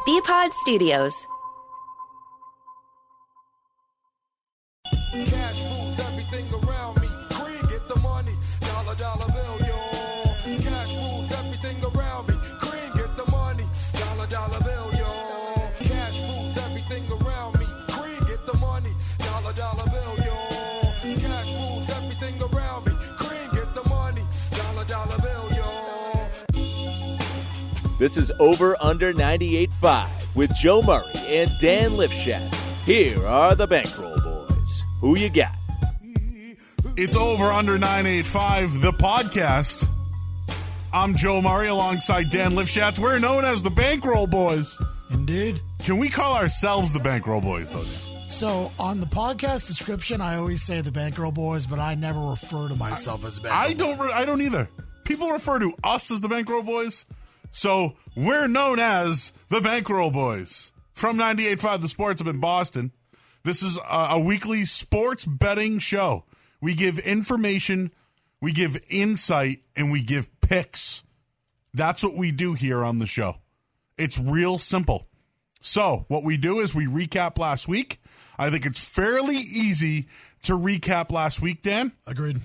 BPod Studios. Cash rules everything around me. Cream, get the money. Dollar, dollar bill, yo. Cash rules everything around me. Cream, get the money. Dollar, dollar bill, yo. Cash rules everything around me. Cream, get the money. Dollar, dollar bill, yo. Cash rules everything around me. Cream, get the money. Dollar, dollar bill, yo. This is Over Under 98.5 with Joe Murray and Dan Lipschat. Here are the Bankroll Boys. Who you got? It's Over Under 985, the podcast. I'm Joe Murray alongside Dan Lipschat. We're known as the Bankroll Boys. Indeed. Can we call ourselves the Bankroll Boys, though? So, on the podcast description, I always say the Bankroll Boys, but I never refer to myself as a Bankroll Boy. I don't either. People refer to us as the Bankroll Boys, so we're known as the Bankroll Boys. From 98.5 The Sports up in Boston. This is a weekly sports betting show. We give information, we give insight, and we give picks. That's what we do here on the show. It's real simple. So what we do is we recap last week. I think it's fairly easy to recap last week, Dan. Agreed.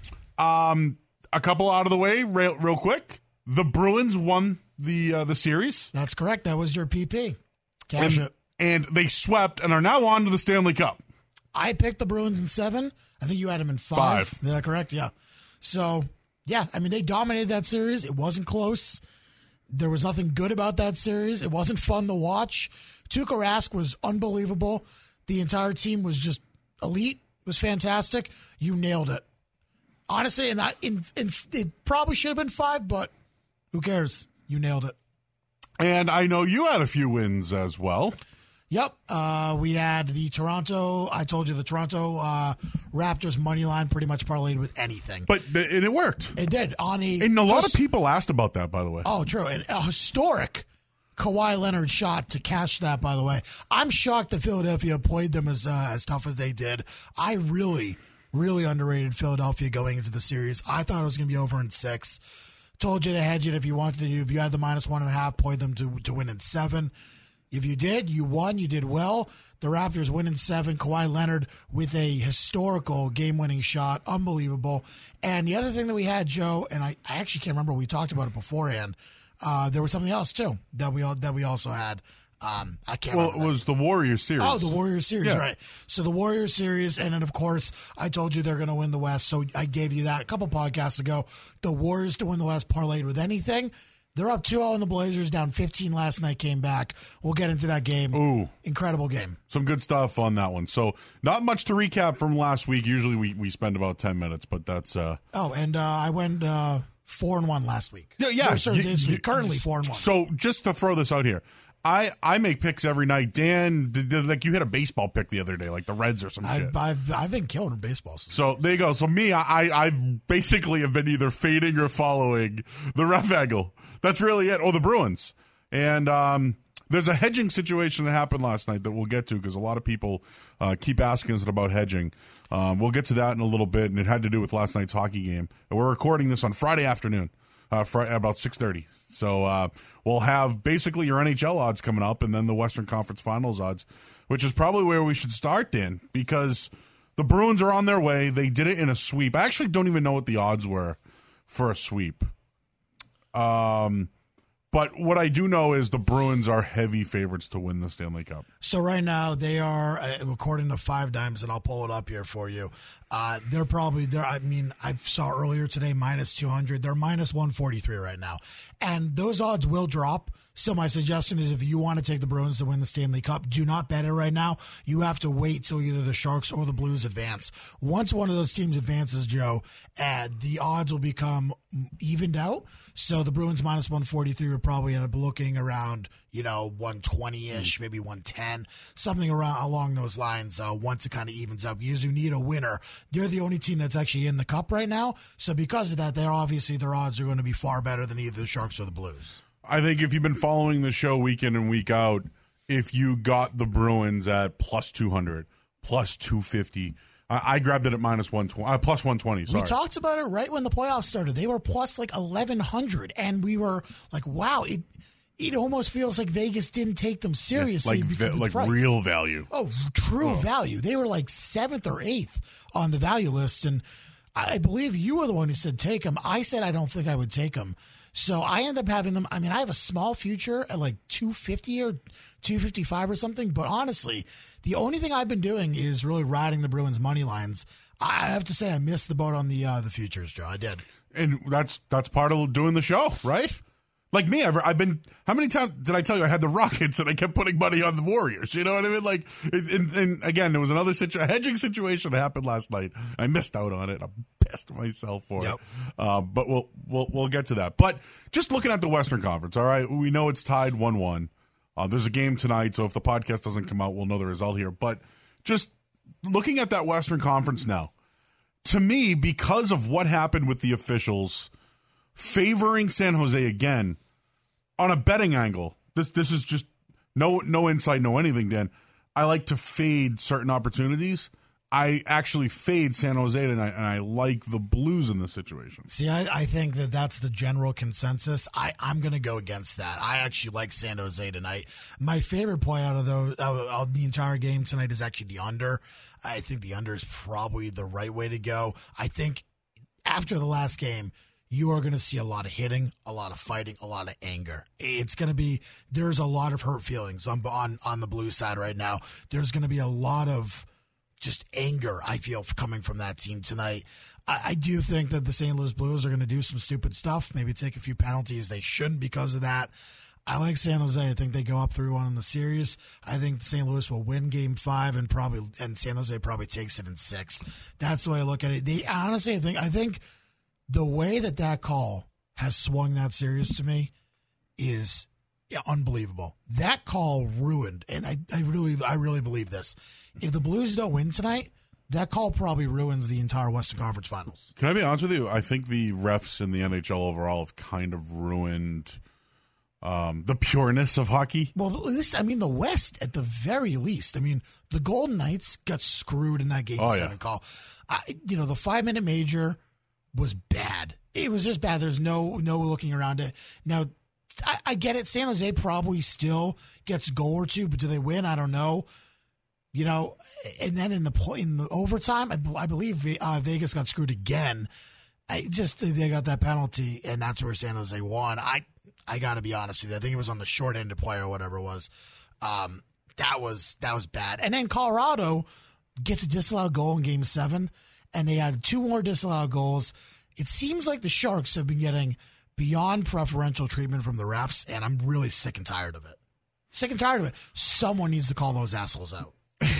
A couple out of the way real quick. The Bruins won the series. That's correct. That was your PP. Cash it. And they swept and are now on to the Stanley Cup. I picked the Bruins in 7. I think you had them in 5. Is that correct? Yeah. So, yeah, I mean, they dominated that series. It wasn't close. There was nothing good about that series. It wasn't fun to watch. Tuukka Rask was unbelievable. The entire team was just elite. It was fantastic. You nailed it. Honestly, and it probably should have been 5, but who cares? You nailed it. And I know you had a few wins as well. Yep. We had the Toronto, I told you the Toronto Raptors money line pretty much parlayed with anything. And it worked. It did. And a lot of people asked about that, by the way. Oh, true. And a historic Kawhi Leonard shot to cash that, by the way. I'm shocked that Philadelphia played them as tough as they did. I really, really underrated Philadelphia going into the series. I thought it was going to be over in 6. Told you to hedge it if you wanted to. If you had the -1.5, play them to win in 7. If you did, you won. You did well. The Raptors win in 7. Kawhi Leonard with a historical game-winning shot. Unbelievable. And the other thing that we had, Joe, and I actually can't remember. We talked about it beforehand. There was something else, too, that we also had. I can't remember. Well, it was the Warriors series. Oh, the Warriors series, yeah. Right. So the Warriors series, and then, of course, I told you they're going to win the West, so I gave you that a couple podcasts ago. The Warriors to win the West parlayed with anything. They're up 2-0 in the Blazers, down 15 last night, came back. We'll get into that game. Ooh. Incredible game. Some good stuff on that one. So not much to recap from last week. Usually we spend about 10 minutes, but that's... I went 4-1 last week. Yeah. Currently 4-1. So just to throw this out here, I make picks every night. Dan, like you hit a baseball pick the other day, like the Reds or some shit. I've been killing baseball. So there you go. So me, I basically have been either fading or following the ref angle. That's really it. Oh, the Bruins. And there's a hedging situation that happened last night that we'll get to because a lot of people keep asking us about hedging. We'll get to that in a little bit, and it had to do with last night's hockey game. And we're recording this on Friday afternoon. About 6:30. So we'll have basically your NHL odds coming up and then the Western Conference Finals odds, which is probably where we should start, Dan, because the Bruins are on their way. They did it in a sweep. I actually don't even know what the odds were for a sweep. But what I do know is the Bruins are heavy favorites to win the Stanley Cup. So right now they are, according to 5 Dimes, and I'll pull it up here for you. They're probably there. I mean, I saw earlier today -200. They're -143 right now, and those odds will drop. So my suggestion is if you want to take the Bruins to win the Stanley Cup, do not bet it right now. You have to wait till either the Sharks or the Blues advance. Once one of those teams advances, Joe, the odds will become evened out. So the Bruins -143 would probably end up looking around, 120-ish, maybe 110, something along those lines once it kind of evens up. Because you need a winner. They're the only team that's actually in the Cup right now. So because of that, their odds are going to be far better than either the Sharks or the Blues. I think if you've been following the show week in and week out, if you got the Bruins at +200, +250, I grabbed it at -120, +120. Sorry. We talked about it right when the playoffs started. They were plus like 1,100, and we were like, wow, it almost feels like Vegas didn't take them seriously. Like real value. Oh, true value. They were like 7th or 8th on the value list, and I believe you were the one who said take them. I said I don't think I would take them. So I end up having them. I mean, I have a small future at like 250 or 255 or something, but honestly, the only thing I've been doing is really riding the Bruins money lines. I have to say I missed the boat on the futures, Joe. I did. And that's part of doing the show, right? Like me, I've been. How many times did I tell you I had the Rockets and I kept putting money on the Warriors? You know what I mean? Like, and again, there was another hedging situation that happened last night. I missed out on it. I'm pissed myself for it. But we'll get to that. But just looking at the Western Conference, all right, we know it's tied 1-1. There's a game tonight, so if the podcast doesn't come out, we'll know the result here. But just looking at that Western Conference now, to me, because of what happened with the officials favoring San Jose again on a betting angle, this is just no insight, no anything, Dan. I like to fade certain opportunities. I actually fade San Jose tonight, and I like the Blues in this situation. See, I think that's the general consensus. I'm going to go against that. I actually like San Jose tonight. My favorite play out of the entire game tonight is actually the under. I think the under is probably the right way to go. I think after the last game, you are going to see a lot of hitting, a lot of fighting, a lot of anger. It's going to be, there's a lot of hurt feelings on the Blues side right now. There's going to be a lot of just anger, I feel, coming from that team tonight. I do think that the St. Louis Blues are going to do some stupid stuff, maybe take a few penalties they shouldn't because of that. I like San Jose. I think they go up 3-1 in the series. I think St. Louis will win Game 5 and San Jose probably takes it in 6. That's the way I look at it. Honestly, I think the way that call has swung that series to me is unbelievable. That call ruined, and I really believe this. If the Blues don't win tonight, that call probably ruins the entire Western Conference Finals. Can I be honest with you? I think the refs in the NHL overall have kind of ruined the pureness of hockey. Well, the West at the very least. I mean, the Golden Knights got screwed in that Game 7 call. The 5-minute major was bad. It was just bad. There's no looking around it. Now, I get it. San Jose probably still gets a goal or two, but do they win? I don't know. And then in the overtime, I believe Vegas got screwed again. They got that penalty, and that's where San Jose won. I got to be honest with you. I think it was on the short-handed play or whatever it was. That was bad. And then Colorado gets a disallowed goal in Game 7, and they had 2 more disallowed goals. It seems like the Sharks have been getting beyond preferential treatment from the refs, and I'm really sick and tired of it. Someone needs to call those assholes out.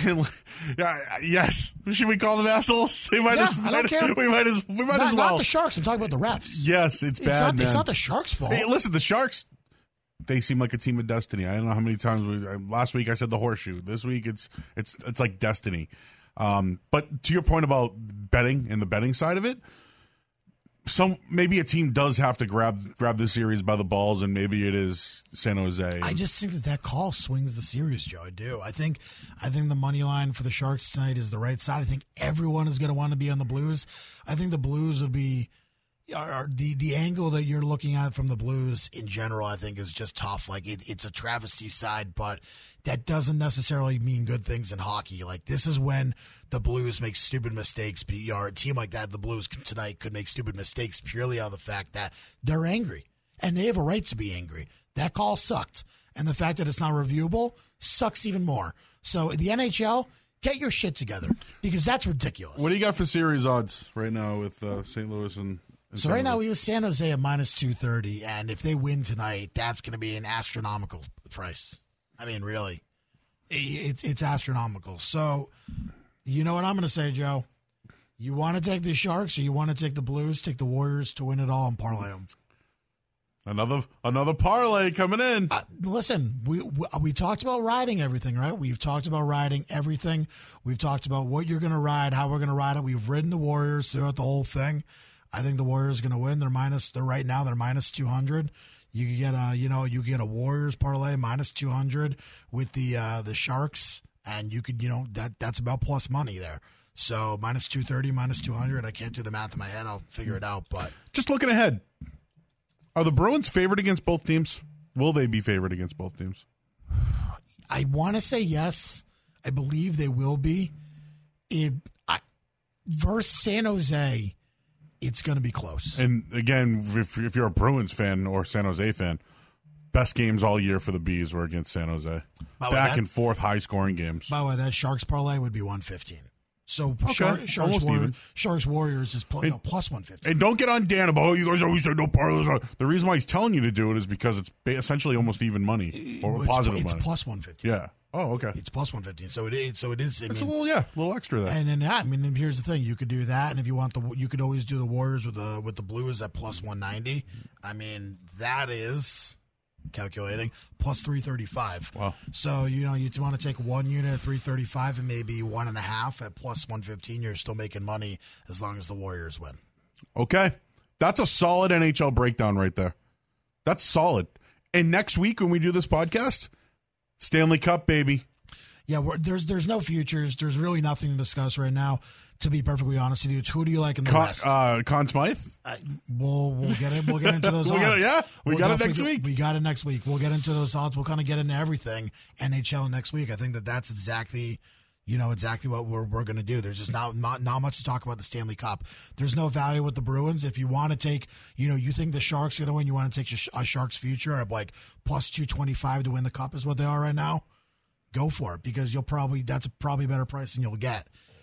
Yes. Should we call them assholes? I don't care. We might as well. Not the Sharks. I'm talking about the refs. Yes, it's bad, man. It's not the Sharks' fault. Hey, listen, the Sharks, they seem like a team of destiny. I don't know how many times last week I said the horseshoe. This week it's like destiny. But to your point about betting and the betting side of it, maybe a team does have to grab the series by the balls, and maybe it is San Jose. I just think that call swings the series, Joe. I do. I think the money line for the Sharks tonight is the right side. I think everyone is going to want to be on the Blues. I think the Blues would be the angle that you're looking at from the Blues in general. I think is just tough. Like it's a travesty side, but that doesn't necessarily mean good things in hockey. Like this is when the Blues make stupid mistakes. A team like that, the Blues tonight could make stupid mistakes purely out of the fact that they're angry, and they have a right to be angry. That call sucked, and the fact that it's not reviewable sucks even more. So the NHL, get your shit together because that's ridiculous. What do you got for series odds right now with St. Louis and so right now we have San Jose at -230, and if they win tonight, that's going to be an astronomical price. I mean, really, it's astronomical. So, you know what I'm going to say, Joe? You want to take the Sharks or you want to take the Blues, take the Warriors to win it all and parlay them. Another parlay coming in. Listen, we talked about riding everything, right? We've talked about riding everything. We've talked about what you're going to ride, how we're going to ride it. We've ridden the Warriors throughout the whole thing. I think the Warriors are going to win. They're -200. You could get a Warriors parlay -200 with the Sharks, and you could that's about plus money there. So -230, -200. I can't do the math in my head. I'll figure it out. But just looking ahead, are the Bruins favored against both teams Will they be favored against both teams? I want to say yes. I believe they will be. Versus San Jose, it's going to be close. And again, if you're a Bruins fan or San Jose fan, best games all year for the Bees were against San Jose. Back and forth, high-scoring games. By the way, that Sharks parlay would be 115. So Okay, Sharks Warriors is plus 150. And don't get on Dan about, you guys always say no parlays. The reason why he's telling you to do it is because it's essentially almost even money or positive money. It's plus 150. Yeah. Oh, okay. It's plus 115. So it is. It's a little extra there. And then here's the thing: you could do that, and if you want you could always do the Warriors with the Blues at plus 190. I mean, that is calculating plus 335. Wow. So you want to take 1 unit at 335 and maybe 1.5 at plus 115. You're still making money as long as the Warriors win. Okay, that's a solid NHL breakdown right there. That's solid. And next week when we do this podcast, Stanley Cup, baby. Yeah, there's no futures. There's really nothing to discuss right now. To be perfectly honest with you, it's who do you like in the West? Conn Smythe. We'll get into those odds. We got it next week. We got it next week. We'll get into those odds. We'll kind of get into everything NHL next week. I think that's exactly what we're going to do. There's just not much to talk about the Stanley Cup. There's no value with the Bruins. If you want to take, you think the Sharks are going to win, you want to take a Sharks future at like plus 225 to win the Cup is what they are right now. Go for it because that's probably a better price than you'll get.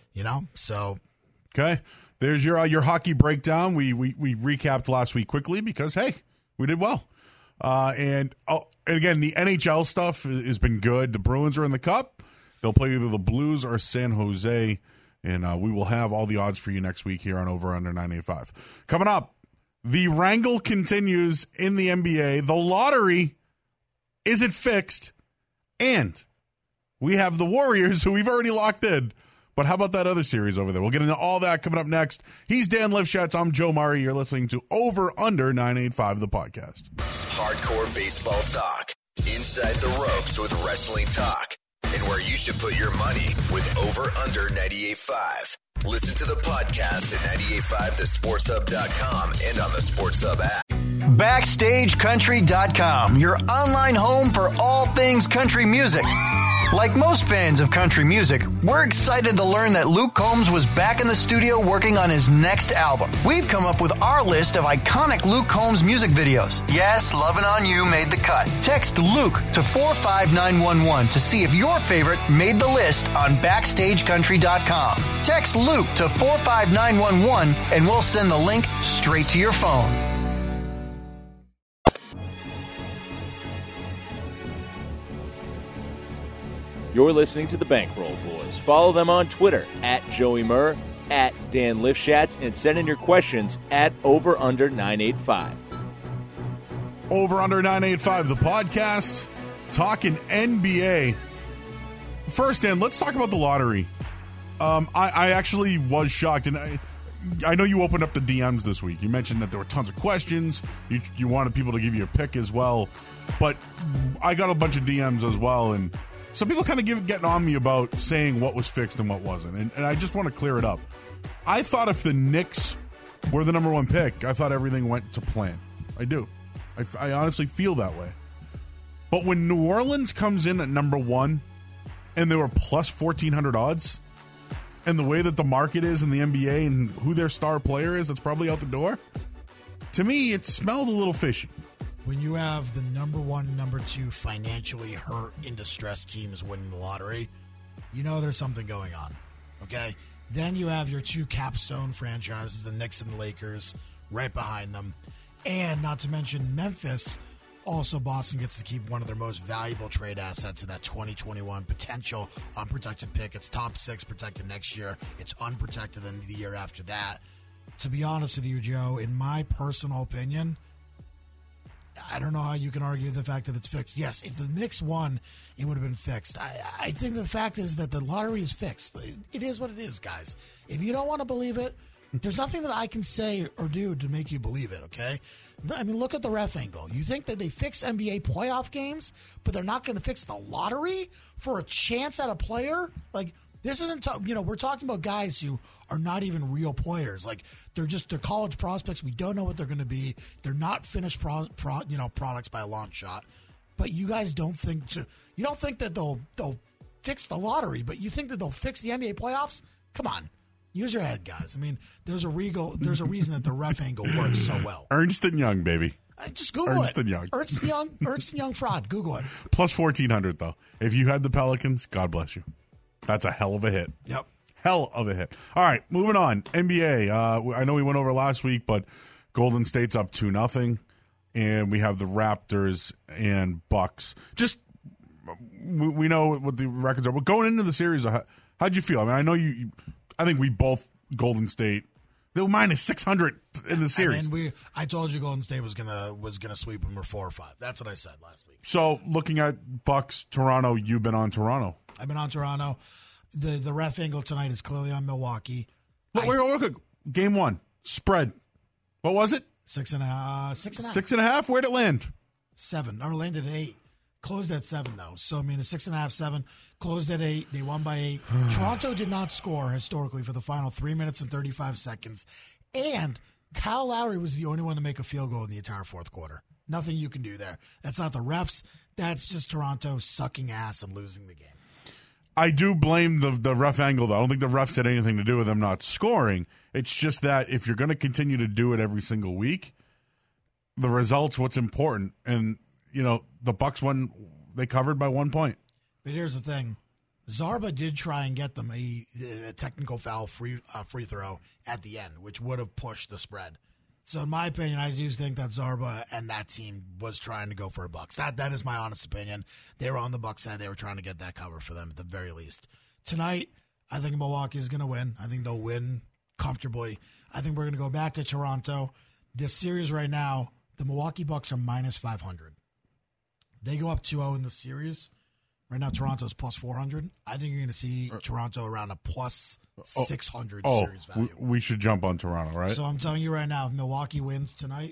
So okay. There's your hockey breakdown. We recapped last week quickly because hey, we did well. And again, the NHL stuff has been good. The Bruins are in the Cup. They'll play either the Blues or San Jose, and we will have all the odds for you next week here on Over Under 985. Coming up, the wrangle continues in the NBA. The lottery, is it fixed? And we have the Warriors, who we've already locked in. But how about that other series over there? We'll get into all that coming up next. He's Dan Lifshatz. I'm Joe Murray. You're listening to Over Under 985, the podcast. Hardcore baseball talk. Inside the ropes with wrestling talk. And where you should put your money with Over Under 98.5. Listen to the podcast at 985thesportshub.com and on the Sports Hub app. BackstageCountry.com, your online home for all things country music. Like most fans of country music, we're excited to learn that Luke Combs was back in the studio working on his next album. We've come up with our list of iconic Luke Combs music videos. Yes, Lovin' On You made the cut. Text Luke to 45911 to see if your favorite made the list on BackstageCountry.com. Text Luke to 45911 and we'll send the link straight to your phone. You're listening to the Bankroll Boys. Follow them on Twitter at Joey Murr, at Dan Lifshatz, and send in your questions at Over Under 985. Over Under 985, the podcast, talking NBA. First, Dan, let's talk about the lottery. I actually was shocked, and I know you opened up the DMs this week. You mentioned that there were tons of questions. You wanted people to give you a pick as well, but I got a bunch of DMs as well, and some people kind of getting on me about saying what was fixed and what wasn't, and I just want to clear it up. I thought if the Knicks were the number one pick, I thought everything went to plan. I do. I honestly feel that way. But when New Orleans comes in at number one, and they were plus 1,400 odds, and the way that the market is in the NBA and who their star player is that's probably out the door, to me, it smelled a little fishy. When you have the number one, number two financially hurt in distress teams winning the lottery, you know there's something going on, okay? Then you have your two capstone franchises, the Knicks and the Lakers, right behind them. And not to mention Memphis, also Boston gets to keep one of their most valuable trade assets in that 2021 potential unprotected pick. It's top 6 protected next year. It's unprotected in the year after that. To be honest with you, Joe, in my personal opinion, I don't know how you can argue the fact that it's fixed. Yes, if the Knicks won, it would have been fixed. I think the fact is that the lottery is fixed. It is what it is, guys. If you don't want to believe it, there's nothing that I can say or do to make you believe it, okay? I mean, look at the ref angle. You think that they fix NBA playoff games, but they're not going to fix the lottery for a chance at a player? Like, this isn't, we're talking about guys who are not even real players. Like, they're college prospects. We don't know what they're going to be. They're not finished products by a long shot. But you guys don't think that they'll fix the lottery, but you think that they'll fix the NBA playoffs? Come on. Use your head, guys. I mean, there's a reason that the ref angle works so well. Ernst and Young, baby. Just Google Ernst it. and Young. Ernst and Young fraud. Google it. Plus 1,400, though. If you had the Pelicans, God bless you. That's a hell of a hit. Yep. Hell of a hit. All right, moving on. NBA. I know we went over last week, but Golden State's up 2-0, and we have the Raptors and Bucks. Just we know what the records are. But going into the series, how'd you feel? I mean, I know you. I think we both Golden State. They were minus 600 in the series. I told you Golden State was gonna sweep them or 4 or 5. That's what I said last week. So looking at Bucks, Toronto, you've been on Toronto. I've been on Toronto. The ref angle tonight is clearly on Milwaukee. Wait. Game 1 spread. What was it? 6.5. 6.5. Where'd it land? 7. Or landed at 8. Closed at 7 though. So I mean, a 6.5, 7. Closed at 8. They won by 8. Toronto did not score historically for the final 3 minutes and 35 seconds. And Kyle Lowry was the only one to make a field goal in the entire fourth quarter. Nothing you can do there. That's not the refs. That's just Toronto sucking ass and losing the game. I do blame the ref angle, though. I don't think the refs had anything to do with them not scoring. It's just that if you're going to continue to do it every single week, the results, what's important. And, the Bucks won. They covered by 1 point. But here's the thing. Zarba did try and get them a technical foul free throw at the end, which would have pushed the spread. So in my opinion, I do think that Zarba and that team was trying to go for a Bucks. That is my honest opinion. They were on the Bucks side. They were trying to get that cover for them at the very least. Tonight, I think Milwaukee is going to win. I think they'll win comfortably. I think we're going to go back to Toronto. This series right now, the Milwaukee Bucks are minus 500. They go up 2-0 in the series. Right now, Toronto's plus 400. I think you're going to see Toronto around a plus 600 series value. We should jump on Toronto, right? So I'm telling you right now, if Milwaukee wins tonight,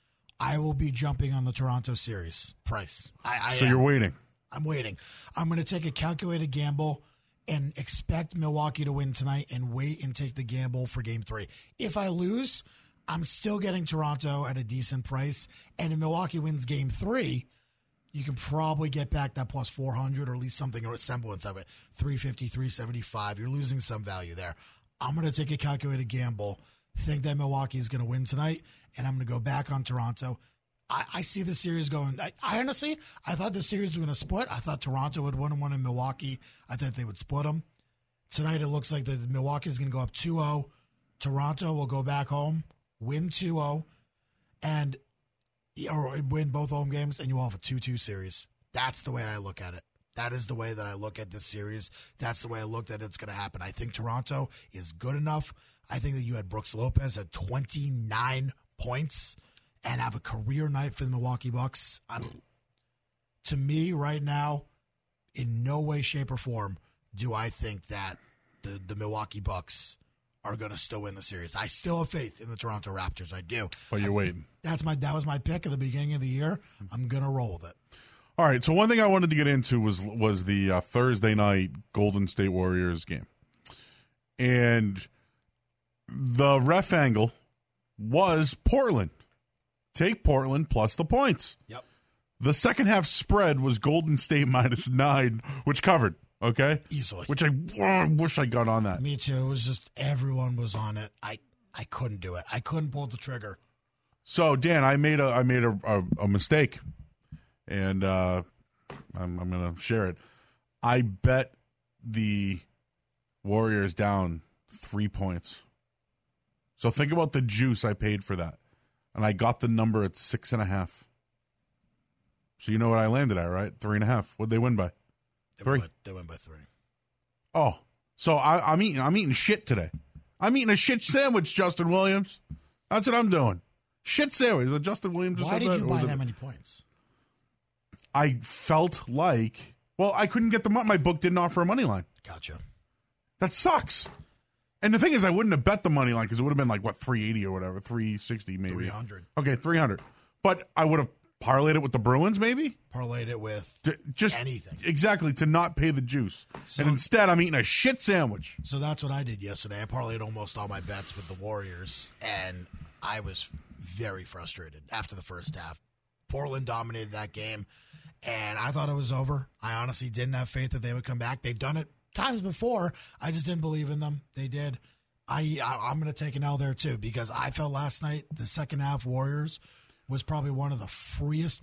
I will be jumping on the Toronto series price. You're waiting. I'm waiting. I'm going to take a calculated gamble and expect Milwaukee to win tonight and wait and take the gamble for game 3. If I lose, I'm still getting Toronto at a decent price. And if Milwaukee wins game 3, you can probably get back that plus 400 or at least something or a semblance of it. 350, 375. You're losing some value there. I'm going to take a calculated gamble, think that Milwaukee is going to win tonight, and I'm going to go back on Toronto. I see the series going. I honestly, I thought the series was going to split. I thought Toronto would win one in Milwaukee. I thought they would split them. Tonight it looks like that Milwaukee is going to go up 2-0. Toronto will go back home, win 2-0, or win both home games, and you will have a 2-2 series. That's the way I look at it. That is the way that I look at this series. That's the way I looked at it's going to happen. I think Toronto is good enough. I think that you had Brooks Lopez at 29 points and have a career night for the Milwaukee Bucks. To me, right now, in no way, shape, or form do I think that the Milwaukee Bucks are going to still win the series. I still have faith in the Toronto Raptors. I do. But you're waiting. That was my pick at the beginning of the year. I'm going to roll with it. All right. So one thing I wanted to get into was the Thursday night Golden State Warriors game. And the ref angle was Portland. Take Portland plus the points. Yep. The second half spread was Golden State minus 9, which covered. Okay? Easily. Which I wish I got on that. Me too. It was just everyone was on it. I couldn't do it. I couldn't pull the trigger. So, Dan, I made a mistake, and I'm going to share it. I bet the Warriors down 3 points. So think about the juice I paid for that. And I got the number at 6.5. So you know what I landed at, right? 3.5. What'd they win by? 3. They went by 3. Oh, so I'm eating shit today. I'm eating a shit sandwich, Justin Williams. That's what I'm doing. Shit sandwich. Justin Williams. Why did you buy that many points? I felt like, I couldn't get the money. My book didn't offer a money line. Gotcha. That sucks. And the thing is, I wouldn't have bet the money line because it would have been like, 380 or whatever, 360 maybe. 300. Okay, 300. But I would have parlayed it with the Bruins maybe? Parlayed it with just anything. Exactly, to not pay the juice. So, and instead, I'm eating a shit sandwich. So that's what I did yesterday. I parlayed almost all my bets with the Warriors, and I was very frustrated after the first half. Portland dominated that game, And I thought it was over. I honestly didn't have faith that they would come back. They've done it times before. I just didn't believe in them. They did. I'm going to take an L there, too, because I felt last night the second half Warriors was probably one of the freest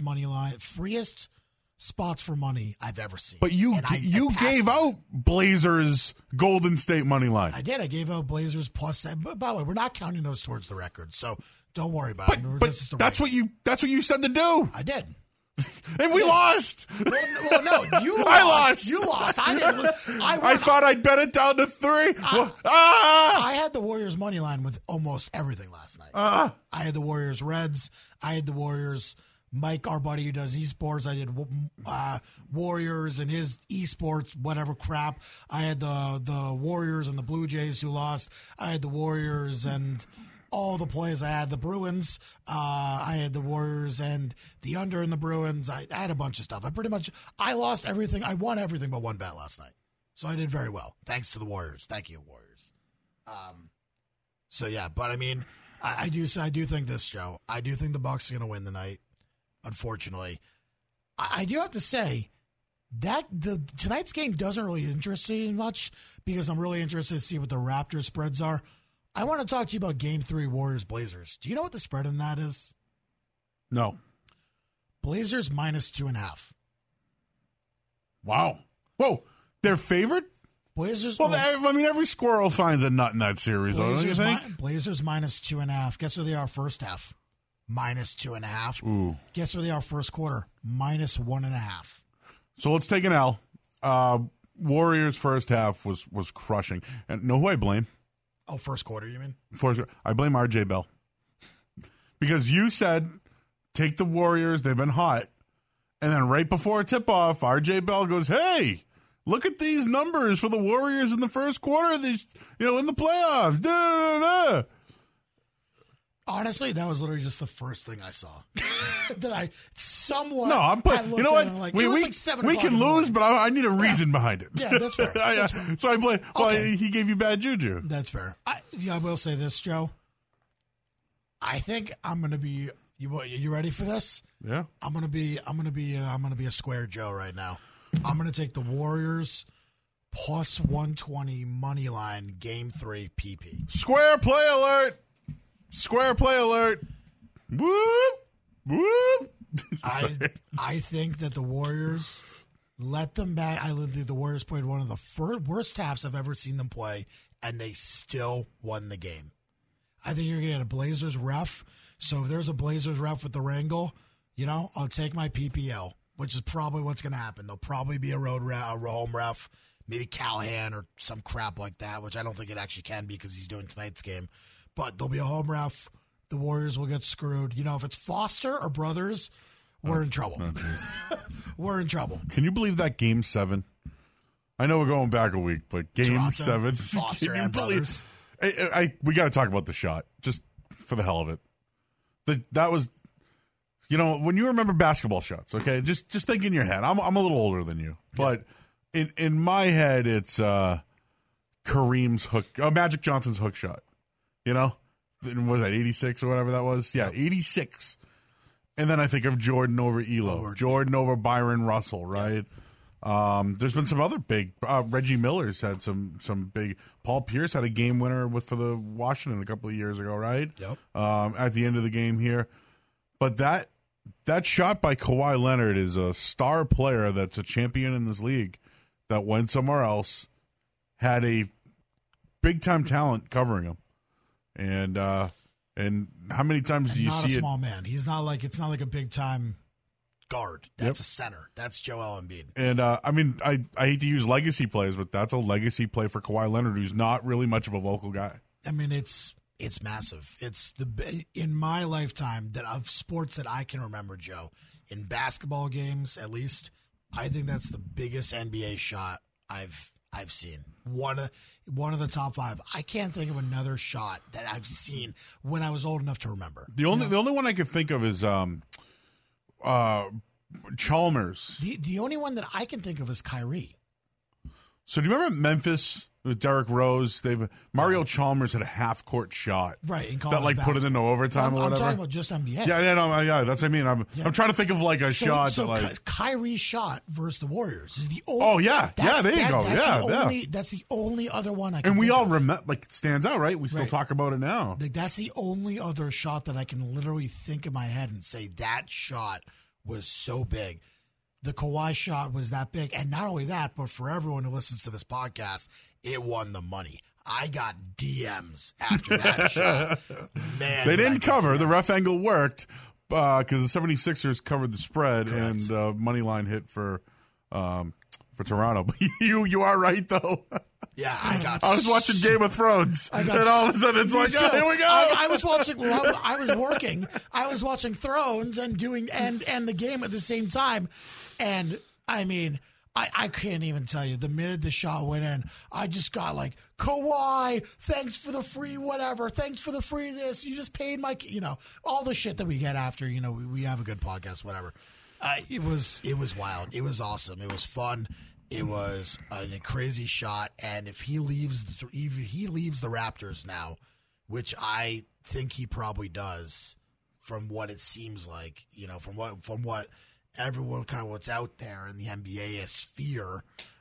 spots for money I've ever seen. But you gave out Blazers Golden State money line. I did. I gave out Blazers plus. But by the way, we're not counting those towards the record, so don't worry about it. But that's what you said to do. I did. And we lost. Well, no, you lost. I lost. You lost. I didn't. I thought I'd bet it down to 3. I had the Warriors money line with almost everything last night. I had the Warriors Reds. I had the Warriors. Mike, our buddy who does esports, I did Warriors and his esports, whatever crap. I had the Warriors and the Blue Jays who lost. I had the Warriors and all the plays. I had the Bruins. I had the Warriors and the under in the Bruins. I had a bunch of stuff. I lost everything. I won everything but one bet last night. So I did very well. Thanks to the Warriors. Thank you, Warriors. So yeah, but I mean, I do think this, Joe. I do think the Bucks are going to win tonight. Unfortunately, I do have to say that tonight's game doesn't really interest me much because I'm really interested to see what the Raptors spreads are. I want to talk to you about Game 3 Warriors-Blazers. Do you know what the spread in that is? No. Blazers -2.5. Wow. Whoa. They're favored? Blazers. Well, I mean, every squirrel finds a nut in that series, though, don't you think? Blazers -2.5. Guess where they are first half? -2.5. Ooh. Guess where they are first quarter? -1.5. So let's take an L. Warriors first half was crushing. And know who I blame? Oh, first quarter, you mean? I blame RJ Bell. Because you said, take the Warriors, they've been hot. And then right before tip-off, RJ Bell goes, hey, look at these numbers for the Warriors in the first quarter. These, in the playoffs. Da, da, da, da. Honestly, that was literally just the first thing I saw. That I somewhat. No, I'm putting. You know what? We can lose, but I need a reason behind it. Yeah, that's fair. That's fair. So I blame. Well, he gave you bad juju. That's fair. I will say this, Joe. I think I'm going to be. You ready for this? Yeah. I'm going to be a square Joe right now. I'm going to take the Warriors plus 120 money line Game 3 PP. Square play alert. Square play alert. Whoop. Whoop. I think that the Warriors let them back. I think the Warriors played one of the worst halves I've ever seen them play, and they still won the game. I think you're going to get a Blazers ref. So if there's a Blazers ref with the wrangle, I'll take my PPL, which is probably what's going to happen. There'll probably be a home ref, maybe Callahan or some crap like that, which I don't think it actually can be because he's doing tonight's game. But there'll be a home ref. The Warriors will get screwed. If it's Foster or Brothers, we're in trouble. We're in trouble. Can you believe that Game 7? I know we're going back a week, but Game Toronto, 7. Foster and Brothers. We got to talk about the shot, just for the hell of it. That was, when you remember basketball shots, okay, just think in your head. I'm a little older than you, but in my head, it's Kareem's Magic Johnson's hook shot. Was that 86 or whatever that was? Yeah, 86. And then I think of Jordan over Elo, Jordan over Byron Russell, right? There's been some other big. Reggie Miller's had some big. Paul Pierce had a game winner for the Washington a couple of years ago, right? Yep. At the end of the game here, but that shot by Kawhi Leonard is a star player that's a champion in this league that went somewhere else, had a big time talent covering him. And how many times do you see it? Not a small man. He's not like it's not like a big time guard. That's a center. That's Joel Embiid. And I hate to use legacy plays, but that's a legacy play for Kawhi Leonard, who's not really much of a vocal guy. I mean, it's massive. It's in my lifetime of sports that I can remember, Joe. In basketball games, at least, I think that's the biggest NBA shot I've seen. One of the top 5. I can't think of another shot that I've seen when I was old enough to remember. The only one I can think of is Chalmers. The only one that I can think of is Kyrie. So do you remember Memphis with Derrick Rose. Mario Chalmers had a half-court shot. Right, in that college put it into overtime or whatever. I'm talking about just NBA. Yeah, that's what I mean. I'm trying to think of a shot that Kyrie's shot versus the Warriors is the only. There you go. That's the only other one I can. And we think all of. remember, it stands out, right? We still talk about it now. That's the only other shot that I can literally think in my head and say that shot was so big. The Kawhi shot was that big, and not only that, but for everyone who listens to this podcast, it won the money. I got DMs after that shot. Man, they didn't cover. The ref angle worked because the 76ers covered the spread. Correct. And money line hit for Toronto. But you are right, though. Yeah, I was watching Game of Thrones, and all of a sudden it's like, here we go. I was watching. Well, I was working. I was watching Thrones and doing and the game at the same time, and I mean, I can't even tell you. The minute the shot went in, I just got like, Kawhi, thanks for the free whatever, thanks for the free this. You just paid my, all the shit that we get after. We have a good podcast, whatever. It was wild. It was awesome. It was fun. It was a crazy shot, and if he leaves the Raptors now, which I think he probably does, from what it seems like, from what everyone kind of what's out there in the NBA sphere,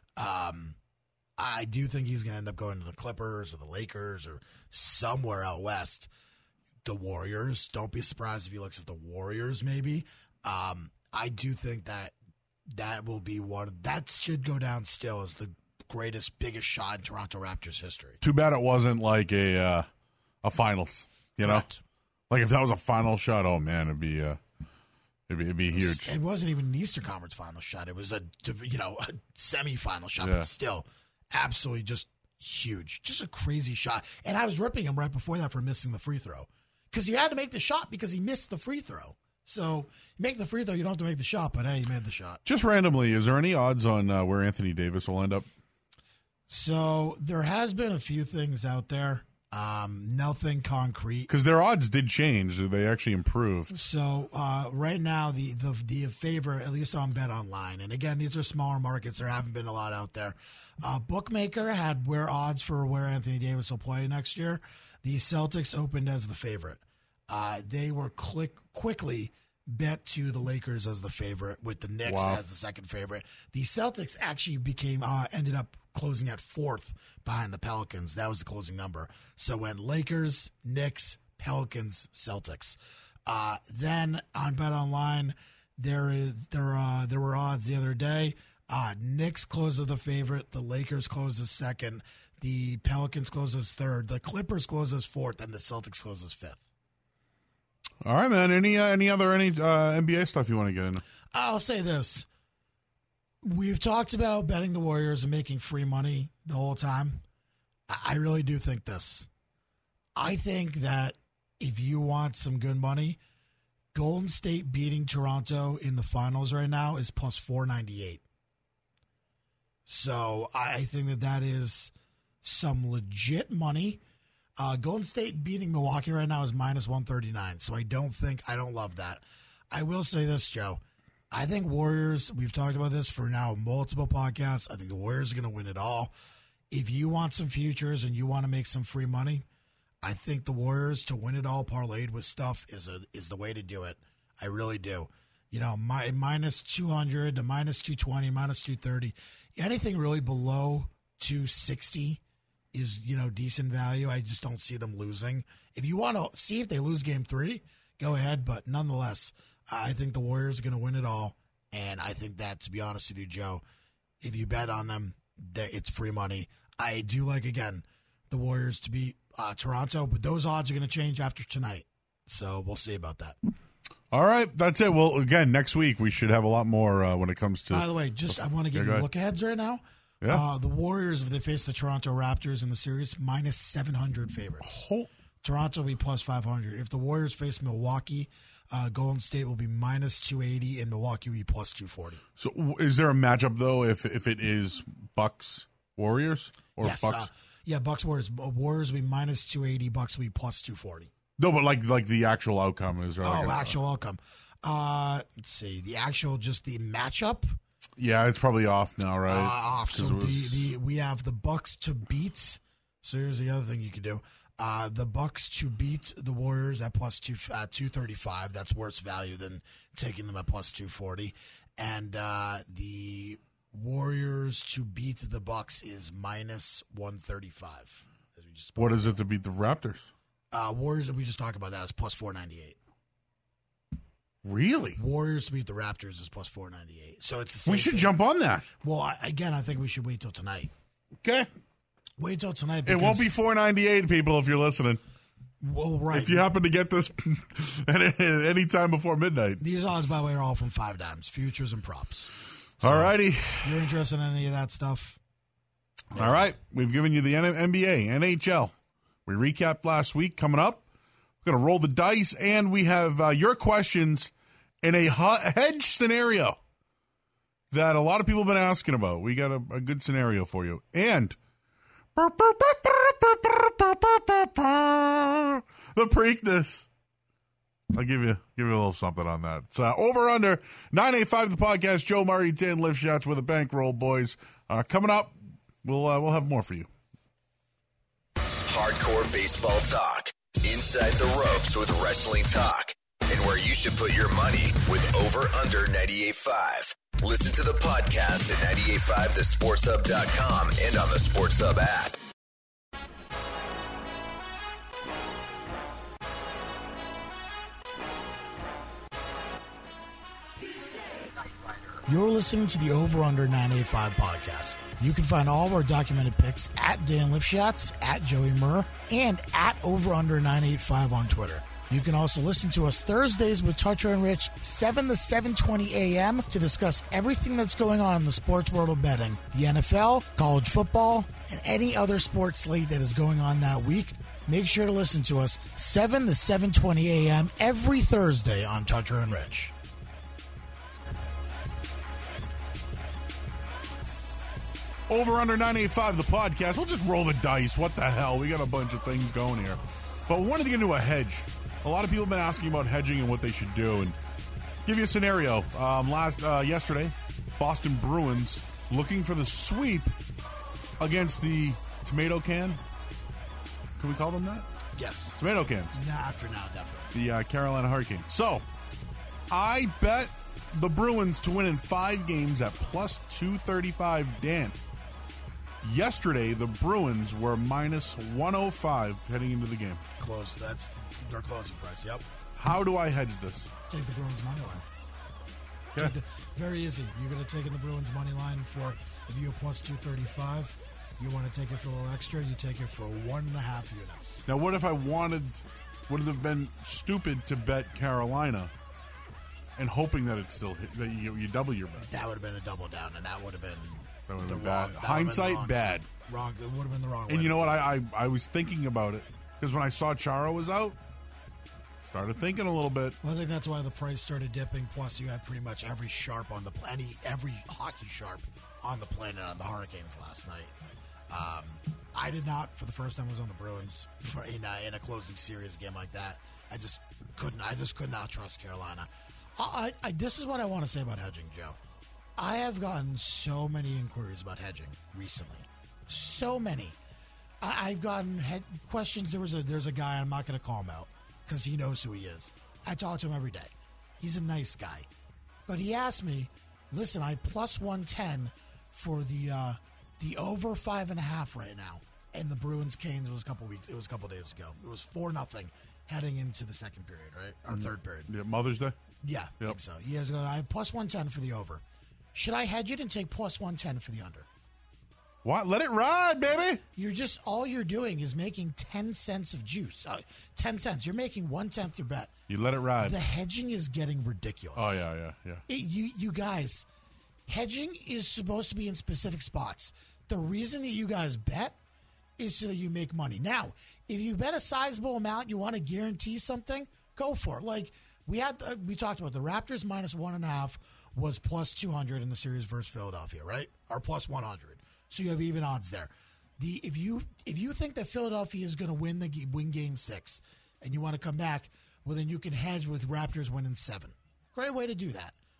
I do think he's going to end up going to the Clippers or the Lakers or somewhere out west. The Warriors. Don't be surprised if he looks at the Warriors. Maybe. I do think that will be that should go down still as the greatest, biggest shot in Toronto Raptors history. Too bad it wasn't like a finals, Correct. Like if that was a final shot, oh man, it'd be huge. It wasn't even an Eastern Conference final shot. It was a semi-final shot, but still absolutely just huge. Just a crazy shot. And I was ripping him right before that for missing the free throw because he had to make the shot because he missed the free throw. So, you make the free throw, you don't have to make the shot, but hey, you made the shot. Just randomly, is there any odds on where Anthony Davis will end up? So, there has been a few things out there. Nothing concrete. Because their odds did change. They actually improved. So, right now, the favorite, at least on Bet Online, and again, these are smaller markets. There haven't been a lot out there. Bookmaker had odds for where Anthony Davis will play next year. The Celtics opened as the favorite. They were quickly bet to the Lakers as the favorite, with the Knicks as the second favorite. The Celtics actually ended up closing at fourth behind the Pelicans. That was the closing number. So when Lakers, Knicks, Pelicans, Celtics. Then on Bet Online, there were odds the other day. Knicks closed as the favorite. The Lakers closed as second. The Pelicans closed as third. The Clippers closed as fourth, and the Celtics closed as fifth. All right, man. Any other NBA stuff you want to get into? I'll say this. We've talked about betting the Warriors and making free money the whole time. I really do think this. I think that if you want some good money, Golden State beating Toronto in the finals right now is plus 498. So I think that is some legit money. Golden State beating Milwaukee right now is minus 139. So I don't love that. I will say this, Joe. I think Warriors, we've talked about this for now multiple podcasts. I think the Warriors are going to win it all. If you want some futures and you want to make some free money, I think the Warriors to win it all parlayed with stuff is the way to do it. I really do. Minus 200 to minus 220, minus 230. Anything really below 260 is, decent value. I just don't see them losing. If you want to see if they lose game 3, go ahead. But nonetheless, I think the Warriors are going to win it all. And I think that, to be honest with you, Joe, if you bet on them, it's free money. I do like, again, the Warriors to beat Toronto, but those odds are going to change after tonight. So we'll see about that. All right, that's it. Well, again, next week we should have a lot more when it comes to... By the way, I want to give you look-aheads right now. Yeah. The Warriors, if they face the Toronto Raptors in the series, minus 700 favorites. Toronto will be plus 500. If the Warriors face Milwaukee, Golden State will be minus 280, and Milwaukee will be plus 240. So is there a matchup, though, if it is Bucks-Warriors? Or yes. Bucks? Bucks-Warriors. Warriors will be minus 280. Bucks will be plus 240. No, but like the actual outcome is... actual outcome. Let's see. The matchup... Yeah, it's probably off now, right? Off. So it was... we have the Bucks to beat. So here's the other thing you could do. The Bucks to beat the Warriors at plus 235. That's worse value than taking them at plus 240. And the Warriors to beat the Bucks is minus 135. What is it to beat the Raptors? Warriors, we just talked about that, is plus 498. Really? Warriors to beat the Raptors is plus 498. So it's the same We should thing. jump on that. Well, I think we should wait till tonight. Okay. Wait till tonight. It won't be 498, people, if you're listening. Well, right. If you happen to get this any time before midnight. These odds, by the way, are all from 5 dimes, futures and props. So, all righty. If you're interested in any of that stuff. All right. We've given you the NBA, NHL. We recapped last week. Coming up, we're going to roll the dice, and we have your questions in a hedge scenario that a lot of people have been asking about. We got a good scenario for you. And the Preakness. I'll give you a little something on that. It's over under 985 the podcast. Joe Murray, Dan Lifshots with a bankroll, boys. Coming up, we'll have more for you. Hardcore baseball talk. Inside the ropes with wrestling talk. And where you should put your money with over under 98.5. Listen to the podcast at 98.5thesportshub.com and on the Sports Hub app. You're listening to the Over Under 985 podcast. You can find all of our documented picks at Dan Lifshots, at Joey Murr, and at Over Under 985 on Twitter. You can also listen to us Thursdays with Toucher and Rich, 7 to 7:20 a.m. to discuss everything that's going on in the sports world of betting, the NFL, college football, and any other sports slate that is going on that week. Make sure to listen to us 7 to 7:20 a.m. every Thursday on Toucher and Rich. Over under 985 the podcast. We'll just roll the dice. What the hell? We got a bunch of things going here. But we wanted to get into a hedge. A lot of people have been asking about hedging and what they should do. And give you a scenario. Yesterday, Boston Bruins looking for the sweep against the tomato can. Can we call them that? Yes. Tomato cans. After now, definitely. The Carolina Hurricanes. So, I bet the Bruins to win in 5 games at plus 235, Dan. Yesterday, the Bruins were minus 105 heading into the game. Close. That's their closing price. Yep. How do I hedge this? Take the Bruins money line. Okay. Very easy. You're going to take in the Bruins money line for if you have plus 235. You want to take it for a little extra. You take it for 1.5 units. Now, what if I would it have been stupid to bet Carolina and hoping that it still hit, that you double your bet? That would have been a double down, and that would have been bad. Hindsight, bad. Wrong. It would have been the wrong way. And you know what? I was thinking about it because when I saw Chara was out, started thinking a little bit. Well, I think that's why the price started dipping. Plus, you had pretty much every sharp on the planet, every hockey sharp on the planet on the Hurricanes last night. I did not, for the first time, was on the Bruins in a closing series game like that. I just could not trust Carolina. This is what I want to say about hedging, Joe. I have gotten so many inquiries about hedging recently. So many. I've gotten questions. There's a guy, I'm not going to call him out because he knows who he is. I talk to him every day. He's a nice guy. But he asked me, listen, I plus 110 for the over 5.5 right now. And the Bruins Canes was a couple days ago. It was 4-0 heading into the second period, right? Or third period. Yeah, Mother's Day? Yeah, I think so. He has I have plus 110 for the over. Should I hedge it and take plus 110 for the under? What? Let it ride, baby. All you're doing is making 10 cents of juice. 10 cents. You're making 1/10 your bet. You let it ride. The hedging is getting ridiculous. Oh, yeah. You guys, hedging is supposed to be in specific spots. The reason that you guys bet is so that you make money. Now, if you bet a sizable amount, you want to guarantee something, go for it. Like we talked about the Raptors minus 1.5 was plus 200 in the series versus Philadelphia, right? Or plus 100. So you have even odds there. If you think that Philadelphia is going to win Game 6, and you want to come back, well then you can hedge with Raptors winning 7. Great way to do that.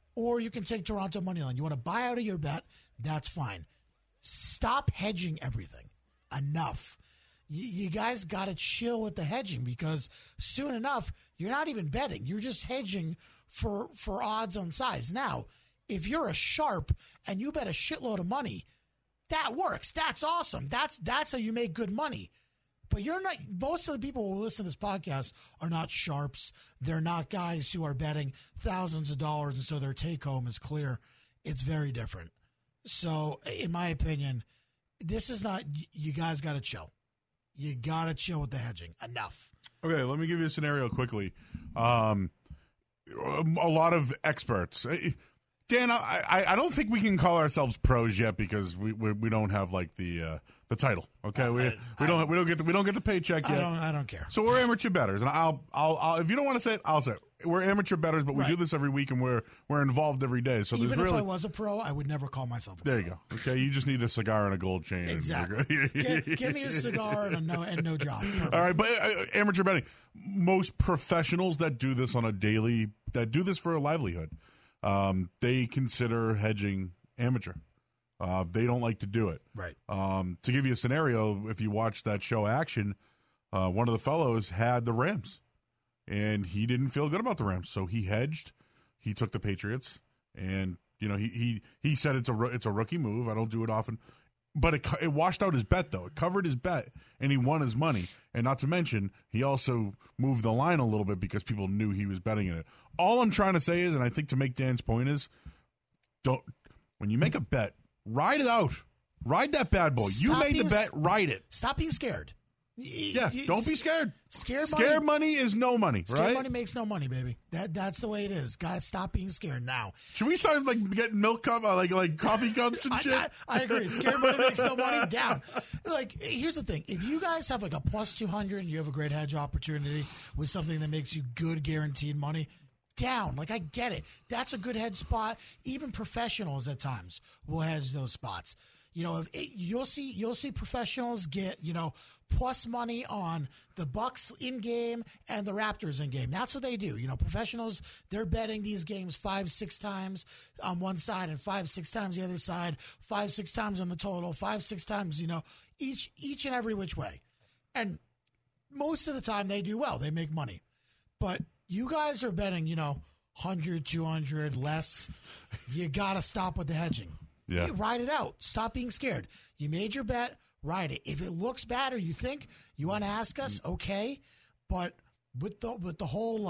Or you can take Toronto money line. You want to buy out of your bet, that's fine. Stop hedging everything. Enough. You guys got to chill with the hedging because soon enough, you're not even betting. You're just hedging for odds on size. Now, if you're a sharp and you bet a shitload of money, that works. That's awesome. That's how you make good money. But you're not. Most of the people who listen to this podcast are not sharps. They're not guys who are betting thousands of dollars, and so their take home is clear. It's very different. So, in my opinion, this is not. You guys got to chill. You got to chill with the hedging. Enough. Okay, let me give you a scenario quickly. A lot of experts. Dan, I don't think we can call ourselves pros yet because we don't have like the title. Okay, we don't get the paycheck yet. I don't care. So we're amateur bettors, and I'll if you don't want to say it, I'll say it. We're amateur bettors, but we do this every week, and we're involved every day. So even there's really, if I was a pro, I would never call myself a pro. There you go. Okay, you just need a cigar and a gold chain. Exactly. Give me a cigar and no job. Perfect. All right, but amateur betting. Most professionals that do this on a daily, that do this for a livelihood, they consider hedging amateur. They don't like to do it. Right. To give you a scenario, if you watch that show Action, one of the fellows had the Rams, and he didn't feel good about the Rams, so he hedged. He took the Patriots, and he said it's a rookie move. I don't do it often, but it washed out his bet though. It covered his bet, and he won his money. And not to mention, he also moved the line a little bit because people knew he was betting in it. All I'm trying to say is, and I think to make Dan's point is, when you make a bet, ride it out. Ride that bad boy. You made the bet, ride it. Stop being scared. Don't be scared. Scared money is no money, Scared right? money makes no money, baby. That's the way it is. Got to stop being scared now. Should we start getting milk cup, like coffee cups and shit? I agree. Scared money makes no money. Down. Here's the thing: if you guys have like a plus 200 and you have a great hedge opportunity with something that makes you good guaranteed money, down. I get it. That's a good hedge spot. Even professionals at times will hedge those spots. You'll see professionals get, plus money on the Bucks in game and the Raptors in game. That's what they do. Professionals, they're betting these games 5-6 times on one side and 5-6 times the other side, 5-6 times on the total, 5-6 times, each and every which way. And most of the time they do well. They make money. But you guys are betting, 100, 200, less. You got to stop with the hedging. Yeah. Ride it out. Stop being scared. You made your bet. Ride it. If it looks bad or you think you want to ask us, okay. But with the whole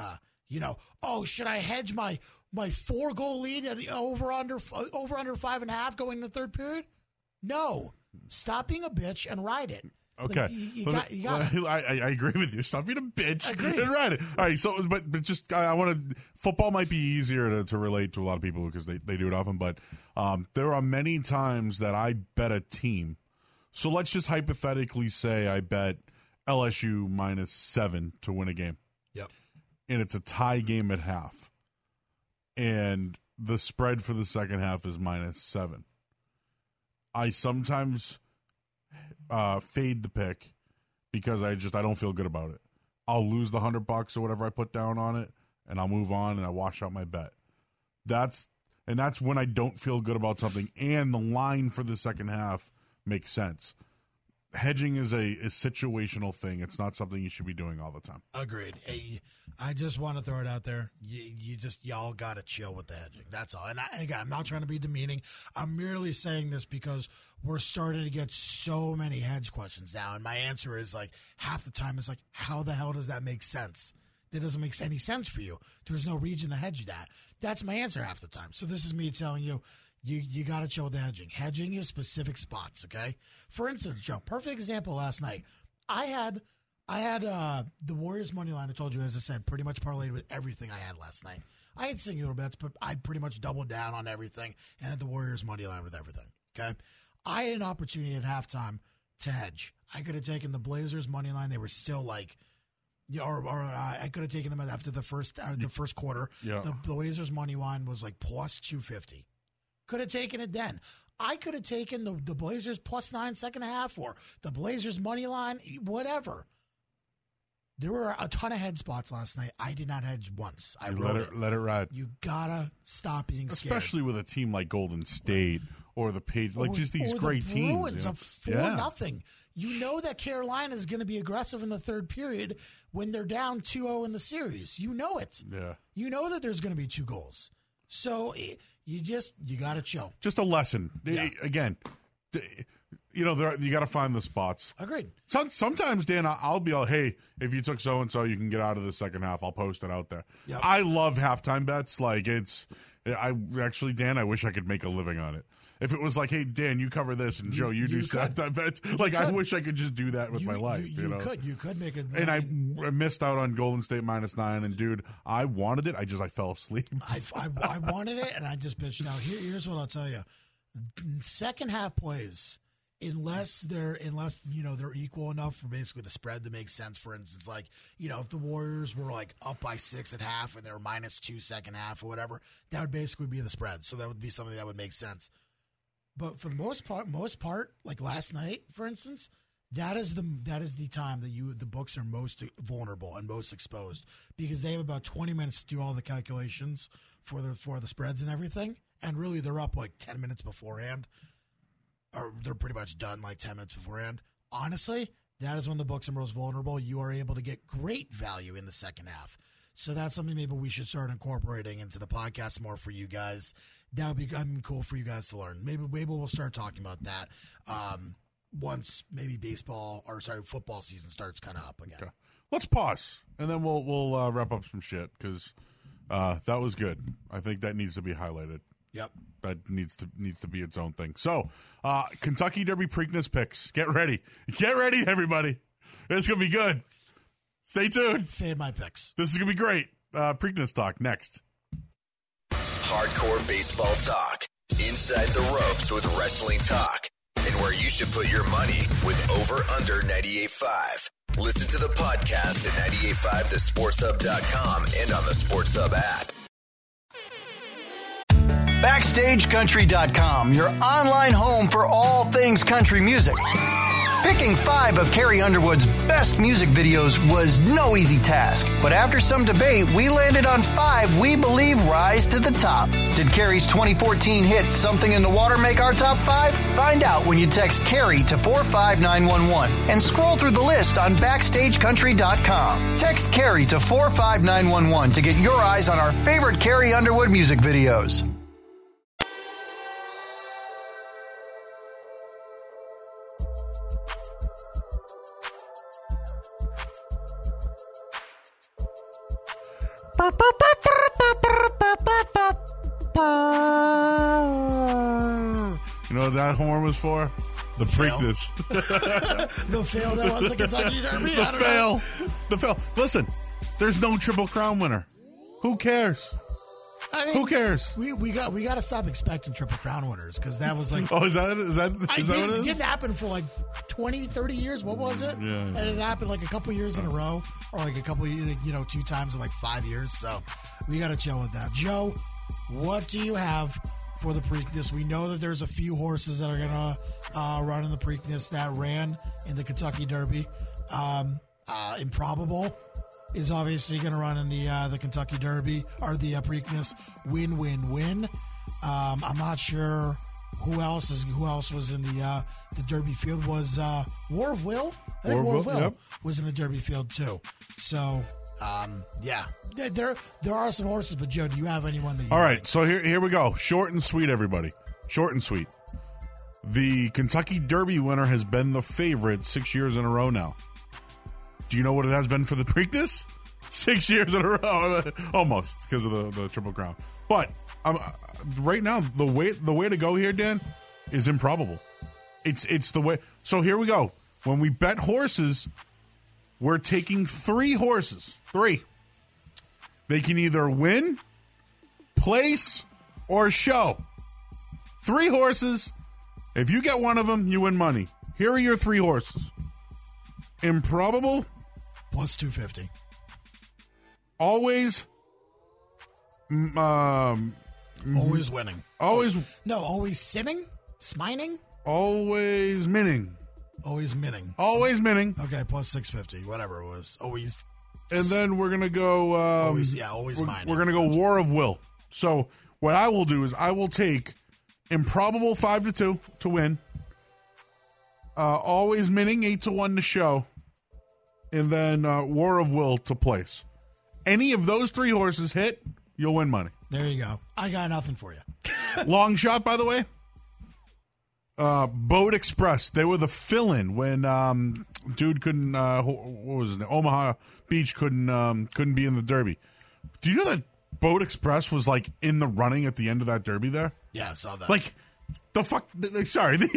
should I hedge my 4-goal lead at over under 5.5 going in the third period? No. Stop being a bitch and ride it. Okay. You got it. I agree with you. Stop being a bitch Agreed. and ride it. All right. So, but just I want to. Football might be easier to relate to a lot of people because they do it often. But there are many times that I bet a team. So let's just hypothetically say I bet LSU -7 to win a game. Yep. And it's a tie game at half, and the spread for the second half is -7. I sometimes fade the pick because I don't feel good about it. I'll lose the $100 or whatever I put down on it, and I'll move on and I wash out my bet. That's when I don't feel good about something, and the line for the second half makes sense. Hedging is a situational thing. It's not something you should be doing all the time. Agreed. Hey, I just want to throw it out there. Y'all got to chill with the hedging. That's all. And again, I'm not trying to be demeaning. I'm merely saying this because we're starting to get so many hedge questions now. And my answer is half the time is how the hell does that make sense? That doesn't make any sense for you. There's no reason to hedge that. That's my answer half the time. So this is me telling you, you got to chill with the hedging. Hedging is specific spots, okay? For instance, Joe, perfect example last night. I had the Warriors money line. I told you, as I said, pretty much parlayed with everything I had last night. I had singular bets, but I pretty much doubled down on everything and had the Warriors money line with everything, okay? I had an opportunity at halftime to hedge. I could have taken the Blazers money line. They were still I could have taken them after the first quarter. Yeah. The Blazers money line was plus 250. Could have taken it then. I could have taken the Blazers +9 second half or the Blazers money line, whatever. There were a ton of head spots last night. I did not hedge once. I let it ride. You gotta stop being scared. Especially with a team like Golden State or the Page, like just these great the teams. Bruins up 4-0. You know that Carolina is going to be aggressive in the third period when they're down 2-0 in the series. You know it. Yeah. You know that there's going to be 2 goals. So you got to chill. Just a lesson. Yeah. Again, you got to find the spots. Agreed. Sometimes, Dan, I'll be all, hey, if you took so-and-so, you can get out of the second half. I'll post it out there. Yep. I love halftime bets. Like, Dan, I wish I could make a living on it. If it was like, hey, Dan, you cover this, and Joe, you do halftime bets. Like, I wish I could just do that with my life. You could make it. And I missed out on Golden State -9. And, dude, I wanted it. I fell asleep. I wanted it, and I just bitched out. Here's what I'll tell you. Second half plays, unless they're equal enough for basically the spread to make sense. For instance, like, if the Warriors were like up by 6 at half and they were -2 second half or whatever, that would basically be the spread. So that would be something that would make sense. But for the most part, like last night, for instance, that is the time that the books are most vulnerable and most exposed, because they have about 20 minutes to do all the calculations for the spreads and everything, and really they're up like 10 minutes beforehand, or they're pretty much done like 10 minutes beforehand. Honestly, that is when the books are most vulnerable. You are able to get great value in the second half. So that's something maybe we should start incorporating into the podcast more for you guys. That would be cool for you guys to learn. Maybe we'll start talking about that once maybe football season starts kind of up again. Okay. Let's pause, and then we'll wrap up some shit, because that was good. I think that needs to be highlighted. Yep. That needs to be its own thing. So, Kentucky Derby Preakness picks. Get ready, everybody. It's gonna be good. Stay tuned. Fade my picks. This is gonna be great. Preakness talk next. Hardcore baseball talk. Inside the ropes with wrestling talk. And where you should put your money with Over Under 98.5. Listen to the podcast at 985thesportshub.com and on the Sports Hub app. BackstageCountry.com, your online home for all things country music. Picking 5 of Carrie Underwood's best music videos was no easy task, but after some debate, we landed on 5 we believe rise to the top. Did Carrie's 2014 hit Something in the Water make our top 5? Find out when you text Carrie to 45911 and scroll through the list on BackstageCountry.com. Text Carrie to 45911 to get your eyes on our favorite Carrie Underwood music videos. You know what that horn was for? The Preakness. The fail that was the Kentucky Derby. The fail. Listen, there's no Triple Crown winner. Who cares? Who cares? We got to stop expecting Triple Crown winners, because that was like... Oh, is that what it is? It didn't happen for like 20, 30 years. What was it? Yeah. And it happened like a couple years in a row, or like a couple, 2 times in like 5 years. So we got to chill with that. Joe, what do you have for the Preakness? We know that there's a few horses that are going to run in the Preakness that ran in the Kentucky Derby. Improbable is obviously going to run in the Kentucky Derby, or the Preakness. Win. I'm not sure who else was in the Derby field. Was War of Will? I think War of Will was in the Derby field too. So yeah, there are some horses. But Joe, do you have anyone that you All right, like? so here we go. Short and sweet, everybody. Short and sweet. The Kentucky Derby winner has been the favorite 6 years in a row now. Do you know what it has been for the Preakness? 6 years in a row, almost, because of the Triple Crown. But right now, the way to go here, Dan, is improbable. It's the way. So here we go. When we bet horses, we're taking 3 horses. 3. They can either win, place, or show. 3 horses. If you get one of them, you win money. Here are your 3 horses. Improbable. Plus 250. Always. Always winning. Always. No, always simming? Smining? Always minning. Always minning. Always minning. Okay, plus 650, whatever it was. Always. And then we're going to go... always mining. We're going to go War of Will. So what I will do is I will take Improbable 5-2 to win. Always minning 8-1 to show. And then War of Will to place. Any of those 3 horses hit, you'll win money. There you go. I got nothing for you. Long shot, by the way. Boat Express. They were the fill-in when dude couldn't. What was his name? Omaha Beach couldn't be in the Derby. Do you know that Boat Express was like in the running at the end of that Derby there? Yeah, I saw that. Like the fuck. Sorry, the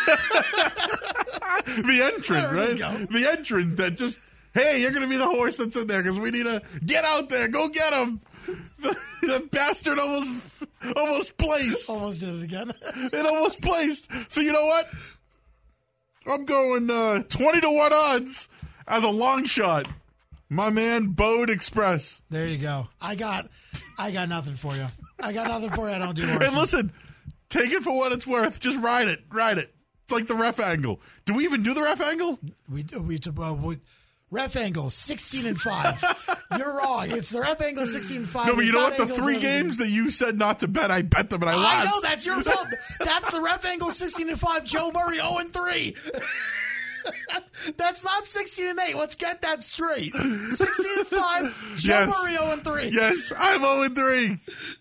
entrant, right? The entrant that just. Hey, you're going to be the horse that's in there because we need to get out there. Go get him. The bastard almost placed. Almost did it again. It almost placed. So you know what? I'm going 20-1 odds as a long shot. My man, Boat Express. There you go. I got nothing for you. I got nothing for you. I don't do horses. And listen, take it for what it's worth. Just ride it. It's like the ref angle. Do we even do the ref angle? We Ref angle 16-5. You're wrong. It's the ref angle 16-5. No, but you know what? The 3 games that you said not to bet, I bet them and I lost. I know, that's your fault. That's the ref angle 16-5. Joe Murray 0-3. That's not 16-8. Let's get that straight. 16-5. Joe Murray 0-3. Yes, I'm 0-3.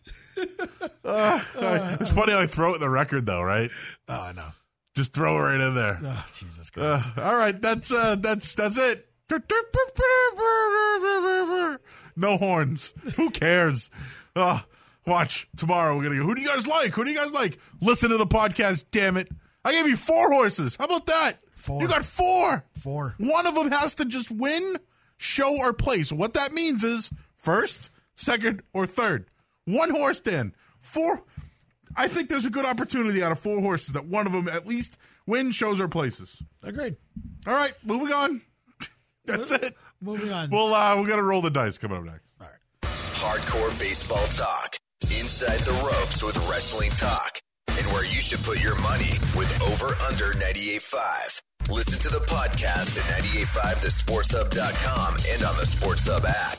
It's funny how I throw it in the record, though, right? Oh, I know. Just throw it right in there. Oh, Jesus Christ. All right, that's it. No horns. Who cares? Watch tomorrow. We're gonna go. Who do you guys like? Listen to the podcast. Damn it! I gave you 4 horses. How about that? 4. You got 4. 4. One of them has to just win, show, or place. What that means is first, second, or third. 1 horse, Dan. 4. I think there's a good opportunity out of 4 horses that one of them at least wins, shows, or places. Agreed. All right, moving on. That's it. Moving on. Well, we got to roll the dice coming up next. All right. Hardcore baseball talk. Inside the ropes with wrestling talk. And where you should put your money with Over Under 98.5. Listen to the podcast at 98.5thesportshub.com and on the Sports Hub app.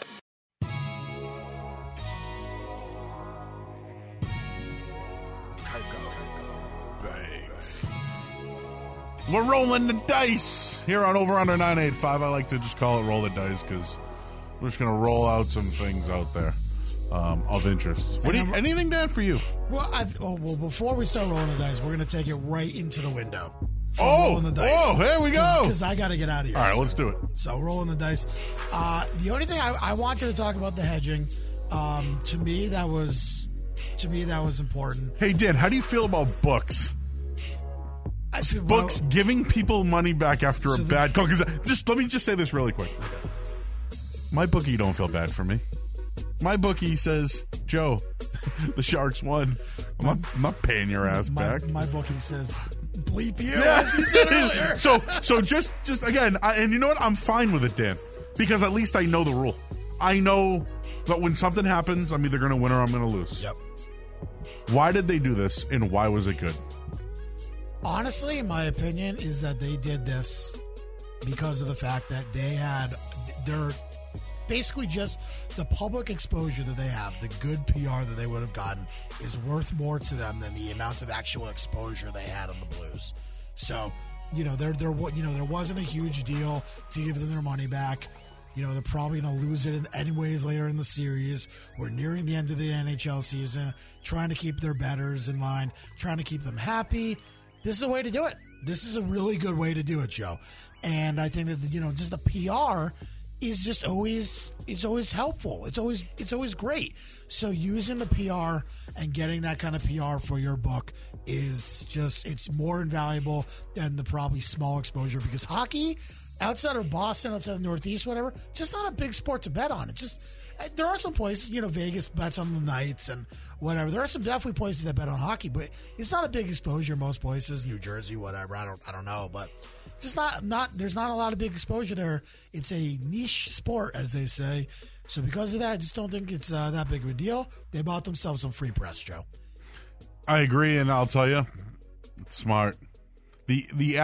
We're rolling the dice here on Over Under 985. I like to just call it roll the dice because we're just going to roll out some things out there of interest. Anything, Dan, for you? Well, before we start rolling the dice, we're going to take it right into the window. Here we go. Because I got to get out of here. All right, let's do it. So rolling the dice. The only thing I wanted to talk about the hedging. To me, that was important. Hey, Dan, how do you feel about books? Books giving people money back after a bad call. Let me just say this really quick. My bookie don't feel bad for me. My bookie says, Joe, the Sharks won. I'm not paying your ass back. My bookie says, bleep you, as he said earlier. So just again, and you know what? I'm fine with it, Dan, because at least I know the rule. I know that when something happens, I'm either going to win or I'm going to lose. Yep. Why did they do this, and why was it good? Honestly, my opinion is that they did this because of the fact that they're basically just the public exposure that they have, the good PR that they would have gotten is worth more to them than the amount of actual exposure they had on the Blues. So, there wasn't a huge deal to give them their money back. They're probably going to lose it anyways later in the series. We're nearing the end of the NHL season, trying to keep their bettors in line, trying to keep them happy. This is a way to do it. This is a really good way to do it, Joe. And I think that just the PR is just always helpful. It's always great. So using the PR and getting that kind of PR for your book is it's more invaluable than the probably small exposure, because hockey outside of Boston, outside of Northeast, whatever, just not a big sport to bet on. It's just there are some places, Vegas bets on the Knights and whatever. There are some definitely places that bet on hockey, but it's not a big exposure in most places. New Jersey, whatever. I don't know, but just not. There's not a lot of big exposure there. It's a niche sport, as they say. So because of that, I just don't think it's that big of a deal. They bought themselves some free press, Joe. I agree, and I'll tell you, it's smart.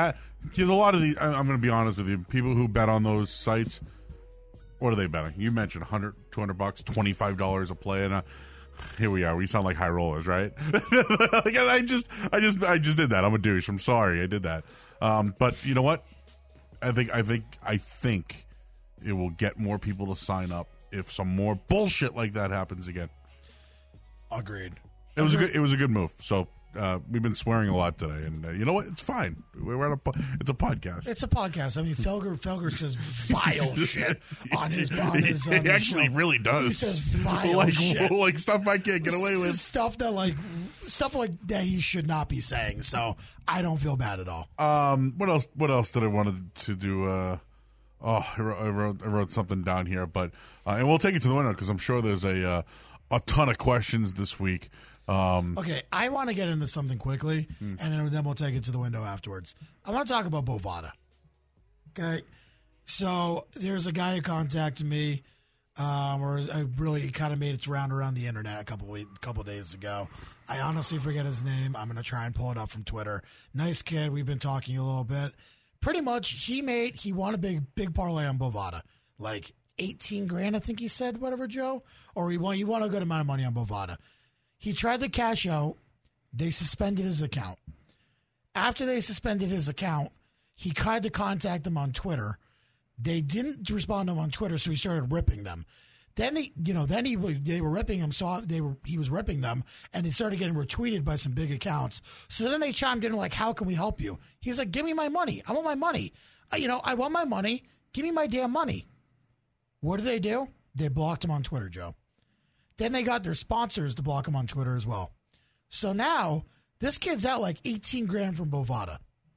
There's a lot of these. I'm going to be honest with you. People who bet on those sites, what are they betting? You mentioned $100, $200, $25 a play, and here we are. We sound like high rollers, right? I just did that. I'm a douche. I'm sorry, I did that. But you know what? I think it will get more people to sign up if some more bullshit like that happens again. Agreed. It was a good move. So we've been swearing a lot today, and you know what? It's fine. It's a podcast. It's a podcast. I mean, Felger says vile shit on his. He actually really does. He says vile shit, like stuff I can't get away with. Stuff like that he should not be saying. So I don't feel bad at all. What else did I wanted to do? I wrote something down here, but and we'll take it to the window because I'm sure there's a ton of questions this week. Okay, I want to get into something quickly, and then we'll take it to the window afterwards. I want to talk about Bovada. Okay, so there's a guy who contacted me, or I really kind of made its round around the internet a couple days ago. I honestly forget his name. I'm going to try and pull it up from Twitter. Nice kid. We've been talking a little bit. Pretty much, he won a big parlay on Bovada, like 18 grand, I think he said, whatever, Joe, or he won a good amount of money on Bovada. He tried to cash out. They suspended his account. After they suspended his account, he tried to contact them on Twitter. They didn't respond to him on Twitter, so he started ripping them. Then they were ripping him, so he was ripping them, and it started getting retweeted by some big accounts. So then they chimed in like, "How can we help you?" He's like, "Give me my money. I want my money. I want my money. Give me my damn money." What do? They blocked him on Twitter, Joe. Then they got their sponsors to block him on Twitter as well. So now this kid's out like 18 grand from Bovada.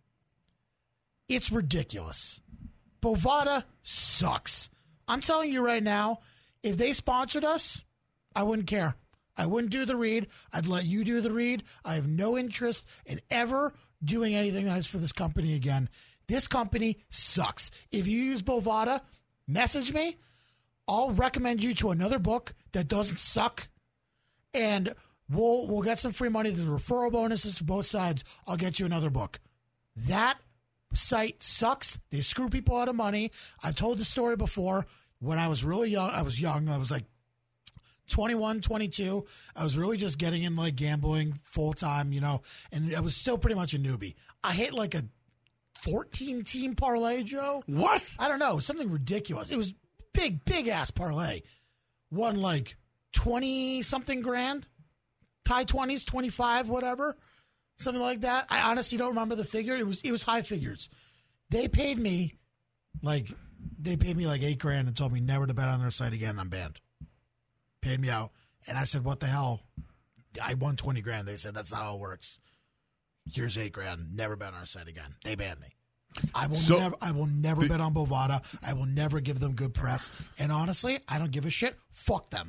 It's ridiculous. Bovada sucks. I'm telling you right now, if they sponsored us, I wouldn't care. I wouldn't do the read. I'd let you do the read. I have no interest in ever doing anything that's for this company again. This company sucks. If you use Bovada, message me. I'll recommend you to another book that doesn't suck, and we'll get some free money. There's referral bonuses for both sides. I'll get you another book. That site sucks. They screw people out of money. I've told the story before. When I was really young, I was like 21, 22. I was really just getting in like gambling full time, and I was still pretty much a newbie. I hit like a 14-team parlay, Joe. What? I don't know. Something ridiculous. It was big ass parlay. Won like 20-something grand. High 20s, 25, whatever. Something like that. I honestly don't remember the figure. It was high figures. They paid me like $8 grand and told me never to bet on their site again. I'm banned. Paid me out. And I said, what the hell? I won 20 grand. They said, that's not how it works. Here's $8 grand. Never bet on our site again. They banned me. I will never bet on Bovada. I will never give them good press. And honestly, I don't give a shit. Fuck them.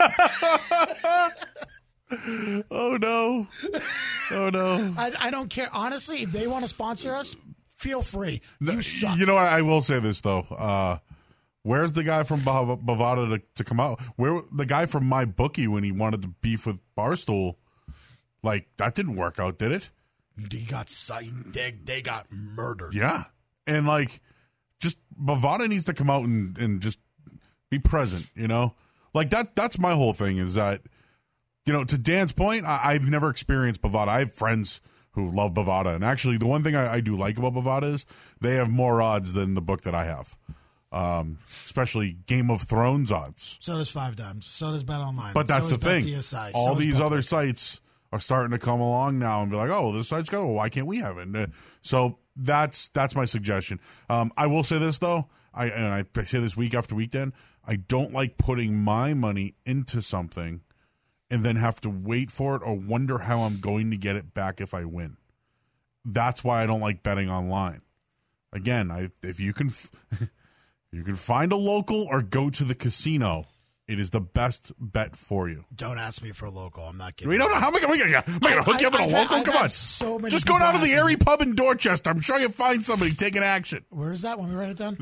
Oh, no. I don't care. Honestly, if they want to sponsor us, feel free. You suck. You know what? I will say this, though. Where's the guy from Bovada to come out? Where the guy from my bookie when he wanted to beef with Barstool? Like, that didn't work out, did it? They got murdered. Yeah. And, like, just Bovada needs to come out and just be present, Like, that's my whole thing is that, to Dan's point, I've never experienced Bovada. I have friends who love Bovada. And actually, the one thing I do like about Bovada is they have more odds than the book that I have. Especially Game of Thrones odds. So does 5 Dimes. So does Bet Online. But that's so the thing. DSI. All so these other sites are starting to come along now and be like, oh, this site's got it. Well, why can't we have it? So that's my suggestion. I will say this, though. I say this week after week, Dan. I don't like putting my money into something and then have to wait for it or wonder how I'm going to get it back if I win. That's why I don't like betting online. Again, if you can find a local or go to the casino, it is the best bet for you. Don't ask me for a local. I'm not kidding. We don't know how am I going to hook you up with a local? Come on. So many just go down to the Erie Pub in Dorchester. I'm sure you'll find somebody taking action. Where is that? When we write it down?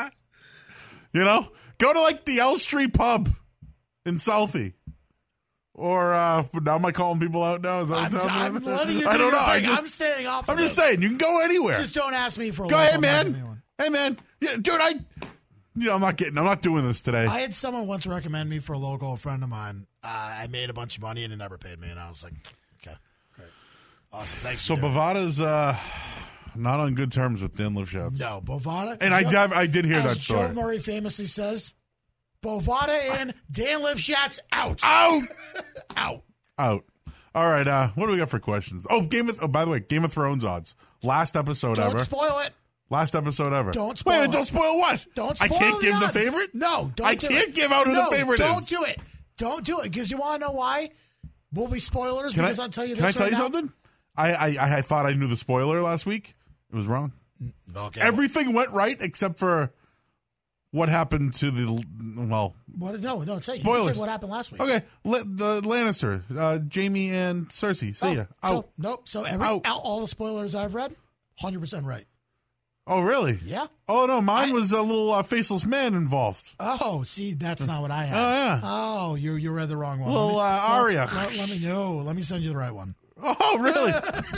Go to like the L Street Pub in Southie. Or now am I calling people out now? Is that what's I'm happening? letting you I don't know. I'm staying off. I'm just saying, you can go anywhere. Just don't ask me for a Go local ahead, man. anyone. Hey, man. Yeah, dude, I'm not doing this today. I had someone once recommend me for a local friend of mine. I made a bunch of money and it never paid me, and I was like, okay, great, awesome, thanks. So Bovada's not on good terms with Dan Lifshitz. No, Bovada. And I did hear that story. Joe Murray famously says, Bovada in, Dan Lifshitz out. Out. Out. All right, what do we got for questions? By the way, Game of Thrones odds. Last episode Don't ever. spoil it. Last episode ever. Don't spoil it. Don't spoil what? Don't spoil I can't give the odds. favorite? No, don't I do can't it. give out who No, the favorite don't is. do it. Don't do it, because you want to know why? Will be spoilers, because I'll tell you this Can I tell right you now. something? I thought I knew the spoiler last week. It was wrong. Okay. Everything went right except for what happened to What? No, say spoilers. what happened last week. Okay, the Lannister, Jamie and Cersei. See ya. Out. So Out. all the spoilers I've read, 100% right. Oh, really? Yeah. Oh, no, mine was a little faceless man involved. Oh, see, that's not what I had. Oh, yeah. Oh, you read the wrong one. Little Arya. Let me send you the right one. Oh, really?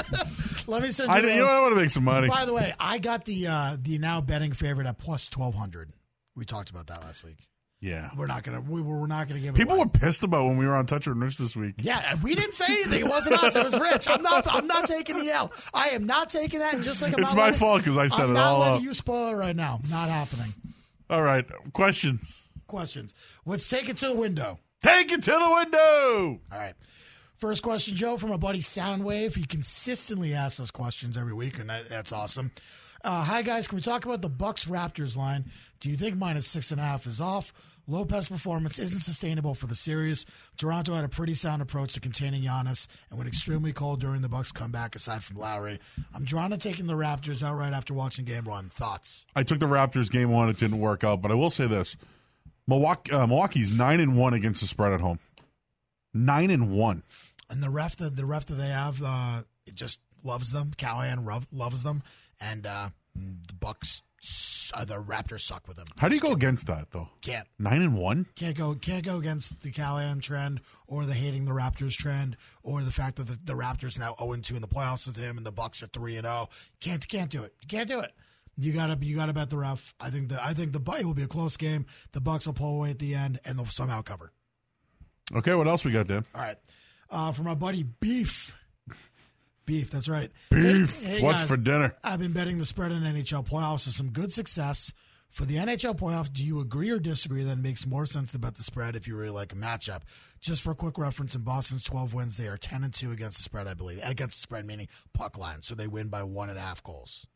Let me send you. You know, I want to make some money. By the way, I got the now betting favorite at plus 1,200. We talked about that last week. Yeah. We're not gonna give it People away. were pissed about when we were on Touch and Rich this week. Yeah, we didn't say anything. It wasn't us. It was Rich. I'm not taking the L. I am not taking that. Just like It's my fault because I set I'm it not all letting up. you spoil it right now. Not happening. All right. Questions. Let's take it to the window. Take it to the window. All right. First question, Joe, from our buddy Soundwave. He consistently asks us questions every week, and that's awesome. Hi, guys. Can we talk about the Bucks-Raptors line? Do you think -6.5 is off? Lopez performance isn't sustainable for the series. Toronto had a pretty sound approach to containing Giannis and went extremely cold during the Bucks' comeback, aside from Lowry. I'm drawn to taking the Raptors outright after watching Game 1. Thoughts? I took the Raptors game 1. It didn't work out, but I will say this. Milwaukee's 9-1 against the spread at home. 9-1. And the ref that they have, it just loves them. Callahan loves them, and the Bucks, the Raptors suck with them. How do you go against that though? Can't 9-1. Can't go against the Callahan trend or the hating the Raptors trend or the fact that the Raptors now 0-2 in the playoffs with him and the Bucks are 3-0. Can't do it. You can't do it. You gotta bet the ref. I think the it will be a close game. The Bucks will pull away at the end and they'll somehow cover. Okay, what else we got, Dan? All right. From our buddy Beef. Beef, that's right. Beef. Hey, What's guys, for dinner? I've been betting the spread in NHL playoffs with some good success. For the NHL playoffs, do you agree or disagree that it makes more sense to bet the spread if you really like a matchup? Just for a quick reference, in Boston's 12 wins, they are 10-2 against the spread, I believe. Against the spread, meaning puck line. So they win by 1.5 goals.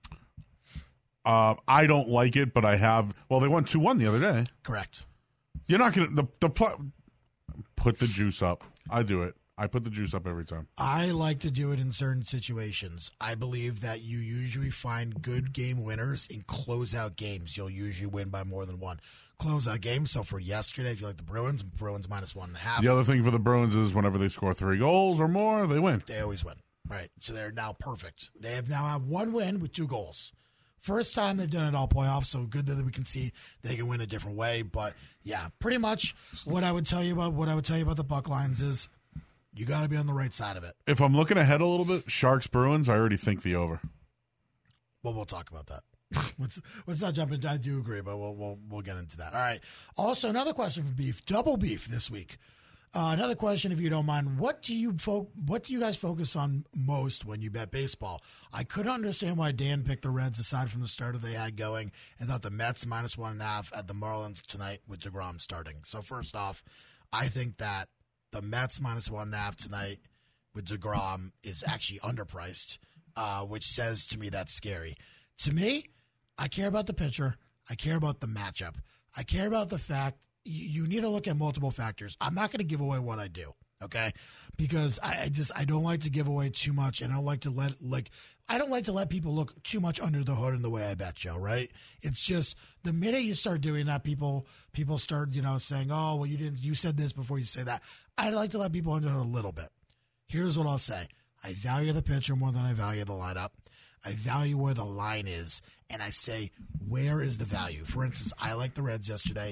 I don't like it, but I have. Well, they won 2-1 the other day. Correct. You're not going to put the juice up. I do it. I put the juice up every time. I like to do it in certain situations. I believe that you usually find good game winners in closeout games. You'll usually win by more than one closeout game. So for yesterday, if you like the Bruins -1.5. The other thing for the Bruins is whenever they score 3 goals or more, they win. They always win. Right. So they're now perfect. They have now had 1 win with 2 goals. First time they've done it all playoffs, so good that we can see they can win a different way. But yeah, pretty much what I would tell you about the Buck lines is you got to be on the right side of it. If I'm looking ahead a little bit, Sharks Bruins, I already think the over. Well, we'll talk about that. let's not jump into. I do agree, but we'll get into that. All right. Also, another question for Beef, double beef this week. Another question, if you don't mind, what do you guys focus on most when you bet baseball? I couldn't understand why Dan picked the Reds aside from the starter they had going, and thought the Mets -1.5 at the Marlins tonight with DeGrom starting. So first off, I think that the Mets -1.5 tonight with DeGrom is actually underpriced, which says to me that's scary. To me, I care about the pitcher. I care about the matchup. I care about the fact you need to look at multiple factors. I'm not going to give away what I do, okay? Because I don't like to give away too much, and I don't like to let people look too much under the hood in the way I bet, Joe, right? It's just the minute you start doing that, people start, saying, "Oh, well, you said this before you say that." I like to let people under the hood a little bit. Here's what I'll say. I value the pitcher more than I value the lineup. I value where the line is, and I say, where is the value? For instance, I like the Reds yesterday.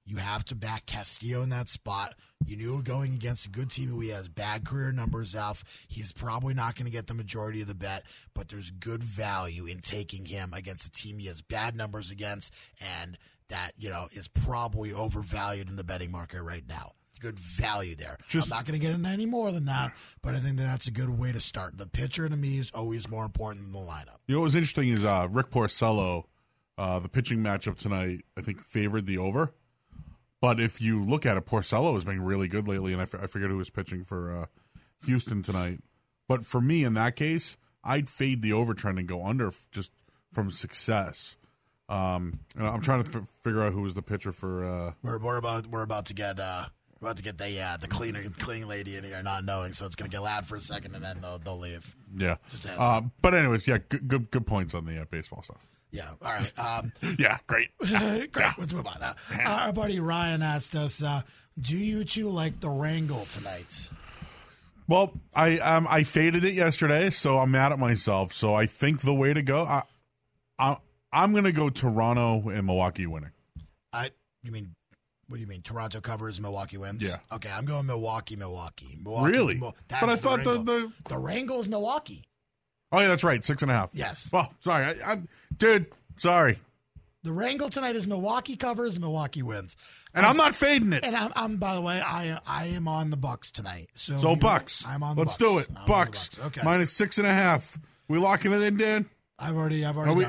You have to back Castillo in that spot. You knew going against a good team who he has bad career numbers off. He's probably not going to get the majority of the bet, but there's good value in taking him against a team he has bad numbers against, and that, is probably overvalued in the betting market right now. Good value there. I'm not going to get into any more than that, but I think that's a good way to start. The pitcher to me is always more important than the lineup. What was interesting is Rick Porcello, the pitching matchup tonight, I think favored the over. But if you look at it, Porcello has been really good lately, and I forget who was pitching for Houston tonight. But for me, in that case, I'd fade the over trend and go under just from success. And I'm trying to figure out who was the pitcher for. We're about to get the cleaning lady in here, not knowing, so it's going to get loud for a second, and then they'll leave. Yeah. But anyways, yeah, good points on the baseball stuff. Yeah. All right. Yeah. Great. Great. Let's move on. Our buddy Ryan asked us, "Do you two like the Wrangle tonight?" Well, I faded it yesterday, so I'm mad at myself. So I think the way to go, I'm going to go Toronto and Milwaukee winning. What do you mean? Toronto covers, Milwaukee wins? Yeah. Okay, I'm going Milwaukee. Really? But I thought the Wrangle is Milwaukee. Oh, yeah, that's right. 6.5. Yes. Well, sorry. Dude, sorry. The Wrangle tonight is Milwaukee covers, Milwaukee wins. And I'm not fading it. And I'm by the way, I am on the Bucks tonight. So Bucks. I'm on the Let's Bucks. do it. Bucks. Okay. Minus 6.5. We locking it in, Dan? I've already. Are we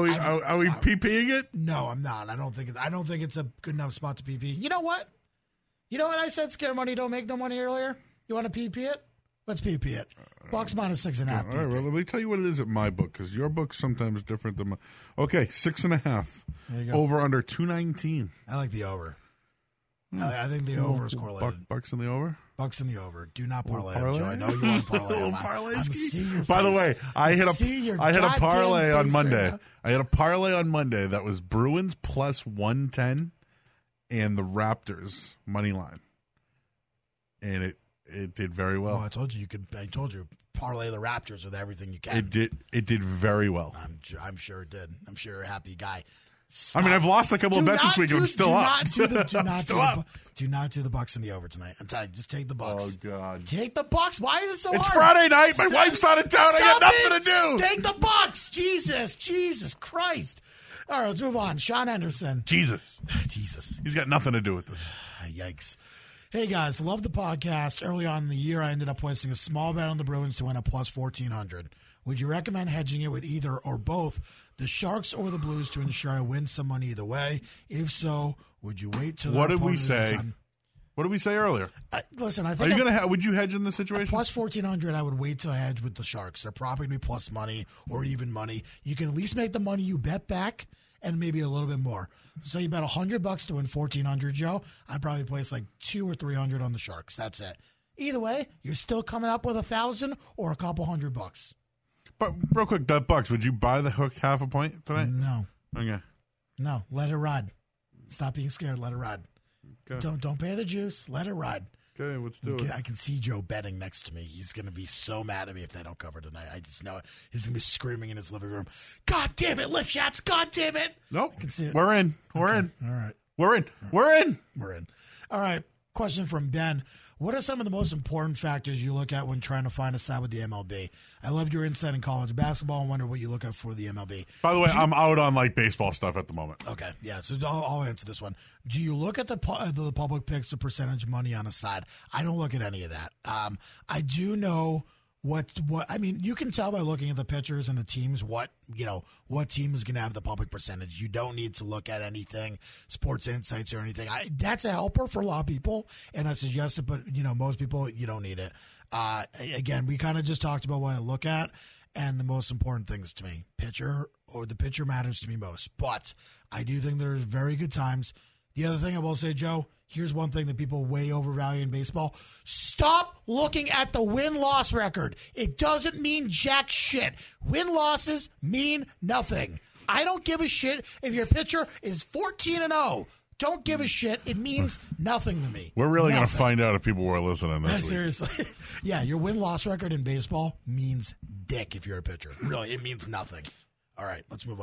PPing it? No, I'm not. I don't think it's a good enough spot to PP. You know what? I said scare money don't make no money earlier. You want to PP it? Let's PP it. Bucks minus 6.5. All right, well, let me tell you what it is at my book, because your book's sometimes different than mine. Okay, 6.5. There you go. Over under 219. I like the over. I think the over is correlated. Bucks in the over? Bucks in the over. Do not parlay. Parlay? Joe. I know you want to parlay. Little parlay ski. By the way, I hit a parlay on Monday. I had a parlay on Monday that was Bruins plus 110 and the Raptors money line, and it did very well. Oh, I told you I told you parlay the Raptors with everything you can. It did very well. I'm sure it did. I'm sure you're a happy guy. Stop. I mean, I've lost a couple of bets this week, and I'm still up. Do not do the Bucks in the over tonight. I'm telling you, just take the Bucks. Oh God, take the Bucks. Why is it so hard? It's Friday night. My wife's out of town. I got nothing to do. Take the Bucks. Jesus Christ. All right, let's move on. Sean Anderson. Jesus. He's got nothing to do with this. Yikes. Hey, guys, love the podcast. Early on in the year, I ended up placing a small bet on the Bruins to win a plus 1,400. Would you recommend hedging it with either or both the Sharks or the Blues to ensure I win some money either way? If so, would you wait till What did we say? What did we say earlier? Listen, I think would you hedge in this situation? Plus 1,400, I would wait till I hedge with the Sharks. They're probably going to be plus money or even money. You can at least make the money you bet back and maybe a little bit more. So you bet $100 to win 1,400, Joe. I'd probably place like 200 or 300 on the Sharks. That's it. Either way, you're still coming up with 1,000 or a couple $100. But real quick, that Bucks, would you buy the hook half a point tonight? No. Okay. No, let it ride. Stop being scared. Let it ride. Okay. Don't pay the juice. Let it ride. Okay, let's do it. I can see Joe betting next to me. He's going to be so mad at me if they don't cover tonight. I just know it. He's going to be screaming in his living room, God damn it, lift shots. God damn it. Nope. I can see it. We're in. We're in. All right. We're in. All right. Question from Ben. What are some of the most important factors you look at when trying to find a side with the MLB? I loved your insight in college basketball and wonder what you look at for the MLB. By the way, I'm out on baseball stuff at the moment. Okay, yeah, so I'll answer this one. Do you look at the public picks, the percentage money on a side? I don't look at any of that. I do know what I mean. You can tell by looking at the pitchers and the teams what team is going to have the public percentage. You don't need to look at anything, Sports Insights or anything. That's a helper for a lot of people, and I suggest it, but most people, you don't need it. Again, we kind of just talked about what I look at, and the most important things to me, the pitcher matters to me most. But I do think there's very good times. The other thing I will say, Joe, here's one thing that people way overvalue in baseball. Stop looking at the win-loss record. It doesn't mean jack shit. Win-losses mean nothing. I don't give a shit if your pitcher is 14-0. Don't give a shit. It means nothing to me. We're really going to find out if people were listening this week. Seriously. Yeah, your win-loss record in baseball means dick if you're a pitcher. Really, it means nothing. All right, let's move on.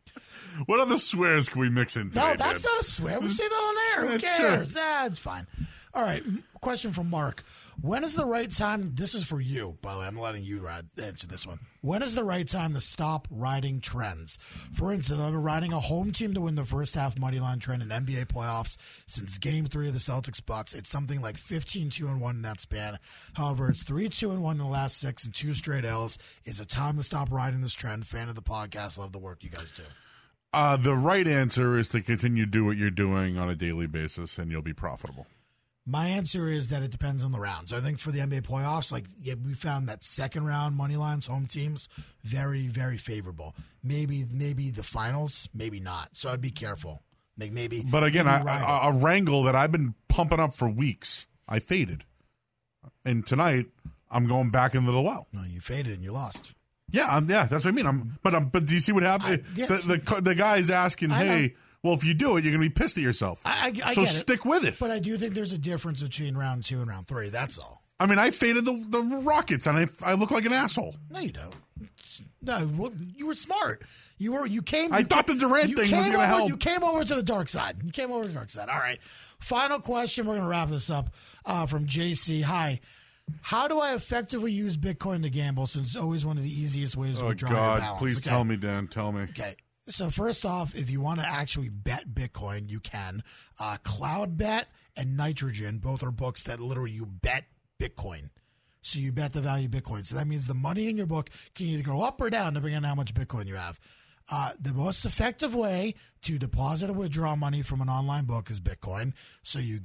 What other swears can we mix in today, No, that's Dan? not a swear. We say that on air. Who That's cares? true. It's fine. All right. Question from Mark. When is the right time? This is for you, by the way. I'm letting you answer this one. When is the right time to stop riding trends? For instance, I've been riding a home team to win the first half money line trend in NBA playoffs since Game 3 of the Celtics-Bucks. It's something like 15-2-1 in that span. However, it's 3-2-1 in the last 6 and 2 straight L's. Is it time to stop riding this trend? Fan of the podcast. Love the work you guys do. The right answer is to continue to do what you're doing on a daily basis, and you'll be profitable. My answer is that it depends on the rounds. I think for the NBA playoffs, we found that second round money lines, home teams, very, very favorable. Maybe the finals, maybe not. So I'd be careful. Maybe. But again, a wrangle that I've been pumping up for weeks, I faded, and tonight I'm going back into the well. No, you faded and you lost. Yeah, that's what I mean. But do you see what happened? The guy's asking, hey. Well, if you do it, you're going to be pissed at yourself. I so get stick with it. But I do think there's a difference between round 2 and round 3. That's all. I mean, I faded the Rockets, and I look like an asshole. No, you don't. No, you were smart. You came. I thought the Durant thing was going to help. You came over to the dark side. All right. Final question. We're going to wrap this up from JC. Hi. How do I effectively use Bitcoin to gamble? Since it's always one of the easiest ways to withdraw your balance. Please tell me, Dan. Tell me. Okay. So first off, if you want to actually bet Bitcoin, you can. CloudBet and Nitrogen, both are books that literally you bet Bitcoin. So you bet the value of Bitcoin. So that means the money in your book can either go up or down depending on how much Bitcoin you have. The most effective way to deposit or withdraw money from an online book is Bitcoin. So you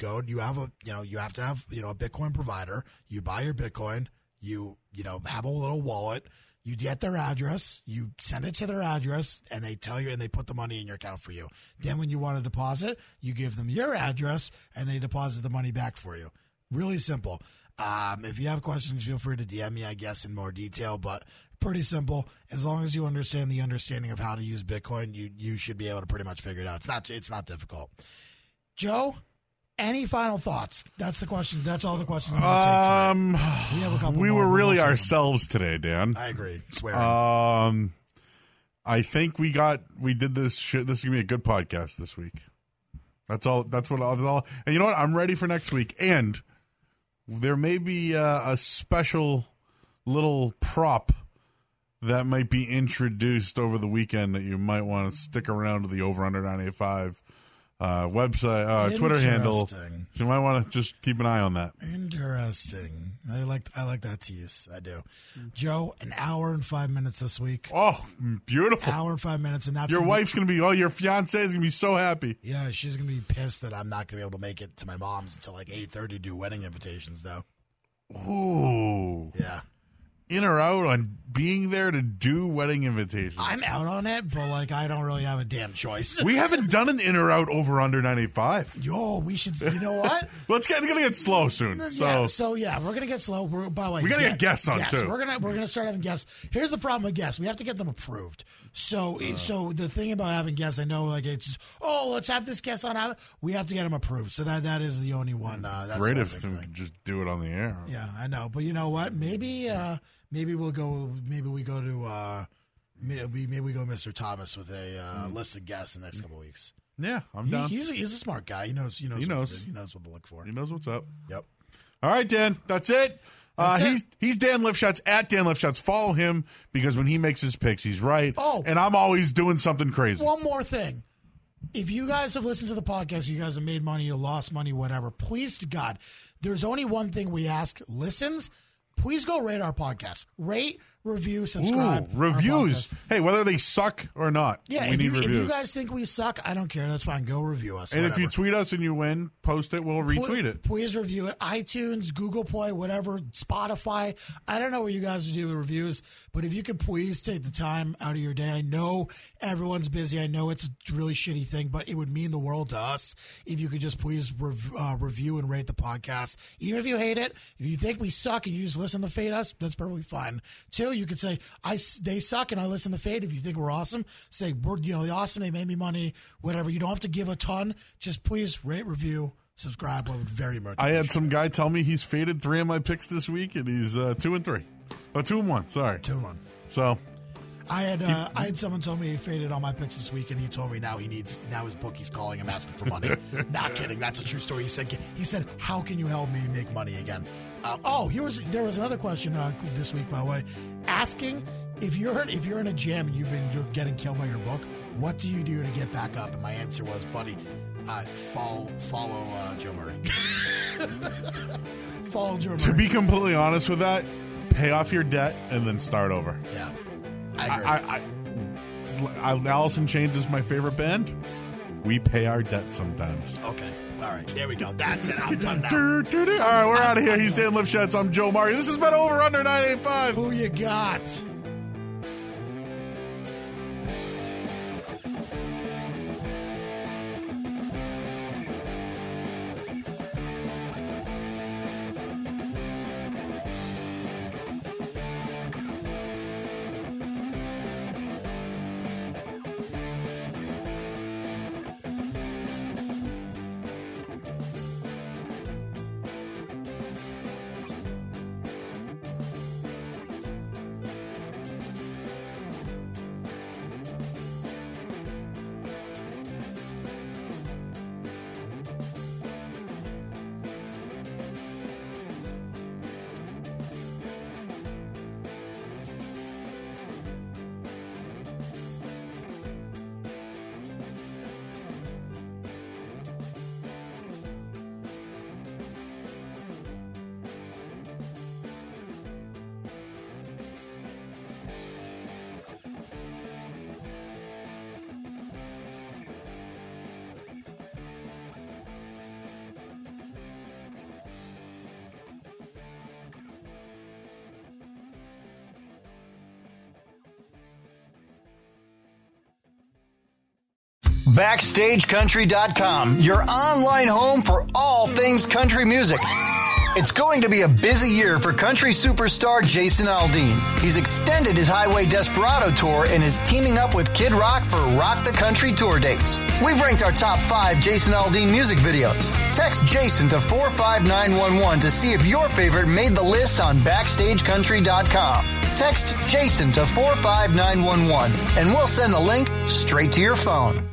have to have a Bitcoin provider. You buy your Bitcoin. You have a little wallet. You get their address, you send it to their address, and they tell you, and they put the money in your account for you. Then when you want to deposit, you give them your address, and they deposit the money back for you. Really simple. If you have questions, feel free to DM me, I guess, in more detail, but pretty simple. As long as you understand the understanding of how to use Bitcoin, you should be able to pretty much figure it out. It's not difficult. Joe? Any final thoughts? That's the question. That's all the questions I'm going to take tonight. We have a couple. We were really ourselves today, Dan. I agree. Swearing. I think we did this shit. This is gonna be a good podcast this week. That's all. That's what all. And you know what? I'm ready for next week. And there may be a special little prop that might be introduced over the weekend that you might want to stick around to the Over Under 985 website, Twitter handle. So you might want to just keep an eye on that. Interesting. I like that tease. I do. Joe, an hour and 5 minutes this week. Oh, beautiful. Hour and 5 minutes, and that's your wife's going to be. Oh, your fiance is going to be so happy. Yeah, she's going to be pissed that I'm not going to be able to make it to my mom's until like 8:30 to do wedding invitations, though. Ooh. Yeah. In or out on being there to do wedding invitations? I'm out on it, but I don't really have a damn choice. We haven't done an in or out over under 95. Yo, we should. You know what? Well, it's going to get slow soon. So we're going to get slow. By the way, we got to get guests on too. We're gonna start having guests. Here's the problem with guests: we have to get them approved. So the thing about having guests, I know, it's let's have this guest on. We have to get them approved. So that is the only one. That's great if we could just do it on the air. Yeah, I know, but you know what? Maybe we'll go. Maybe we go to. Maybe we go Mr. Thomas with a list of guests in the next couple of weeks. Yeah, I'm down. He's a smart guy. He knows. He knows what to look for. He knows what's up. Yep. All right, Dan. That's it. He's Dan Lifshotz at Dan Lifshotz. Follow him because when he makes his picks, he's right. Oh, and I'm always doing something crazy. One more thing. If you guys have listened to the podcast, you guys have made money, you lost money, whatever, please to God, there's only one thing we ask. Listens, please go rate our podcast. Rate, review, subscribe. Ooh, reviews. Hey, whether they suck or not, we need reviews. If you guys think we suck, I don't care. That's fine. Go review us. And if you tweet us and you win, post it. We'll retweet it. Please review it. iTunes, Google Play, whatever, Spotify. I don't know what you guys do with reviews, but if you could please take the time out of your day. I know everyone's busy. I know it's a really shitty thing, but it would mean the world to us if you could just please review and rate the podcast. Even if you hate it, if you think we suck and you just listen to fade us, that's perfectly fine. Two, you could say they suck and I listen to fade. If you think we're awesome, say we're awesome. They made me money. Whatever. You don't have to give a ton. Just please rate, review, subscribe. I would very much. I had some guy tell me he's faded 3 of my picks this week, and he's 2-3. Oh, 2-1. Sorry, 2-1. So I had someone tell me he faded all my picks this week, and he told me now his bookie's calling him asking for money. Not kidding, that's a true story. He said, how can you help me make money again? There was another question this week, by the way, asking if you're in a jam and you're getting killed by your book, what do you do to get back up? And my answer was, buddy, follow Joe Murray. Follow Joe Murray. To be completely honest with that, pay off your debt and then start over. Yeah, I agree. Alice in Chains is my favorite band. We pay our debt sometimes. Okay. All right. There we go. That's it. I'm done now. All right, we're out of here. He's Dan Lifshitz. I'm Joe Murray. This has been Over Under 985. Who you got? BackstageCountry.com, your online home for all things country music. It's going to be a busy year for country superstar Jason Aldean. He's extended his Highway Desperado tour and is teaming up with Kid Rock for Rock the Country tour dates. We've ranked our top 5 Jason Aldean music videos. Text Jason to 45911 to see if your favorite made the list on BackstageCountry.com. Text Jason to 45911 and we'll send the link straight to your phone.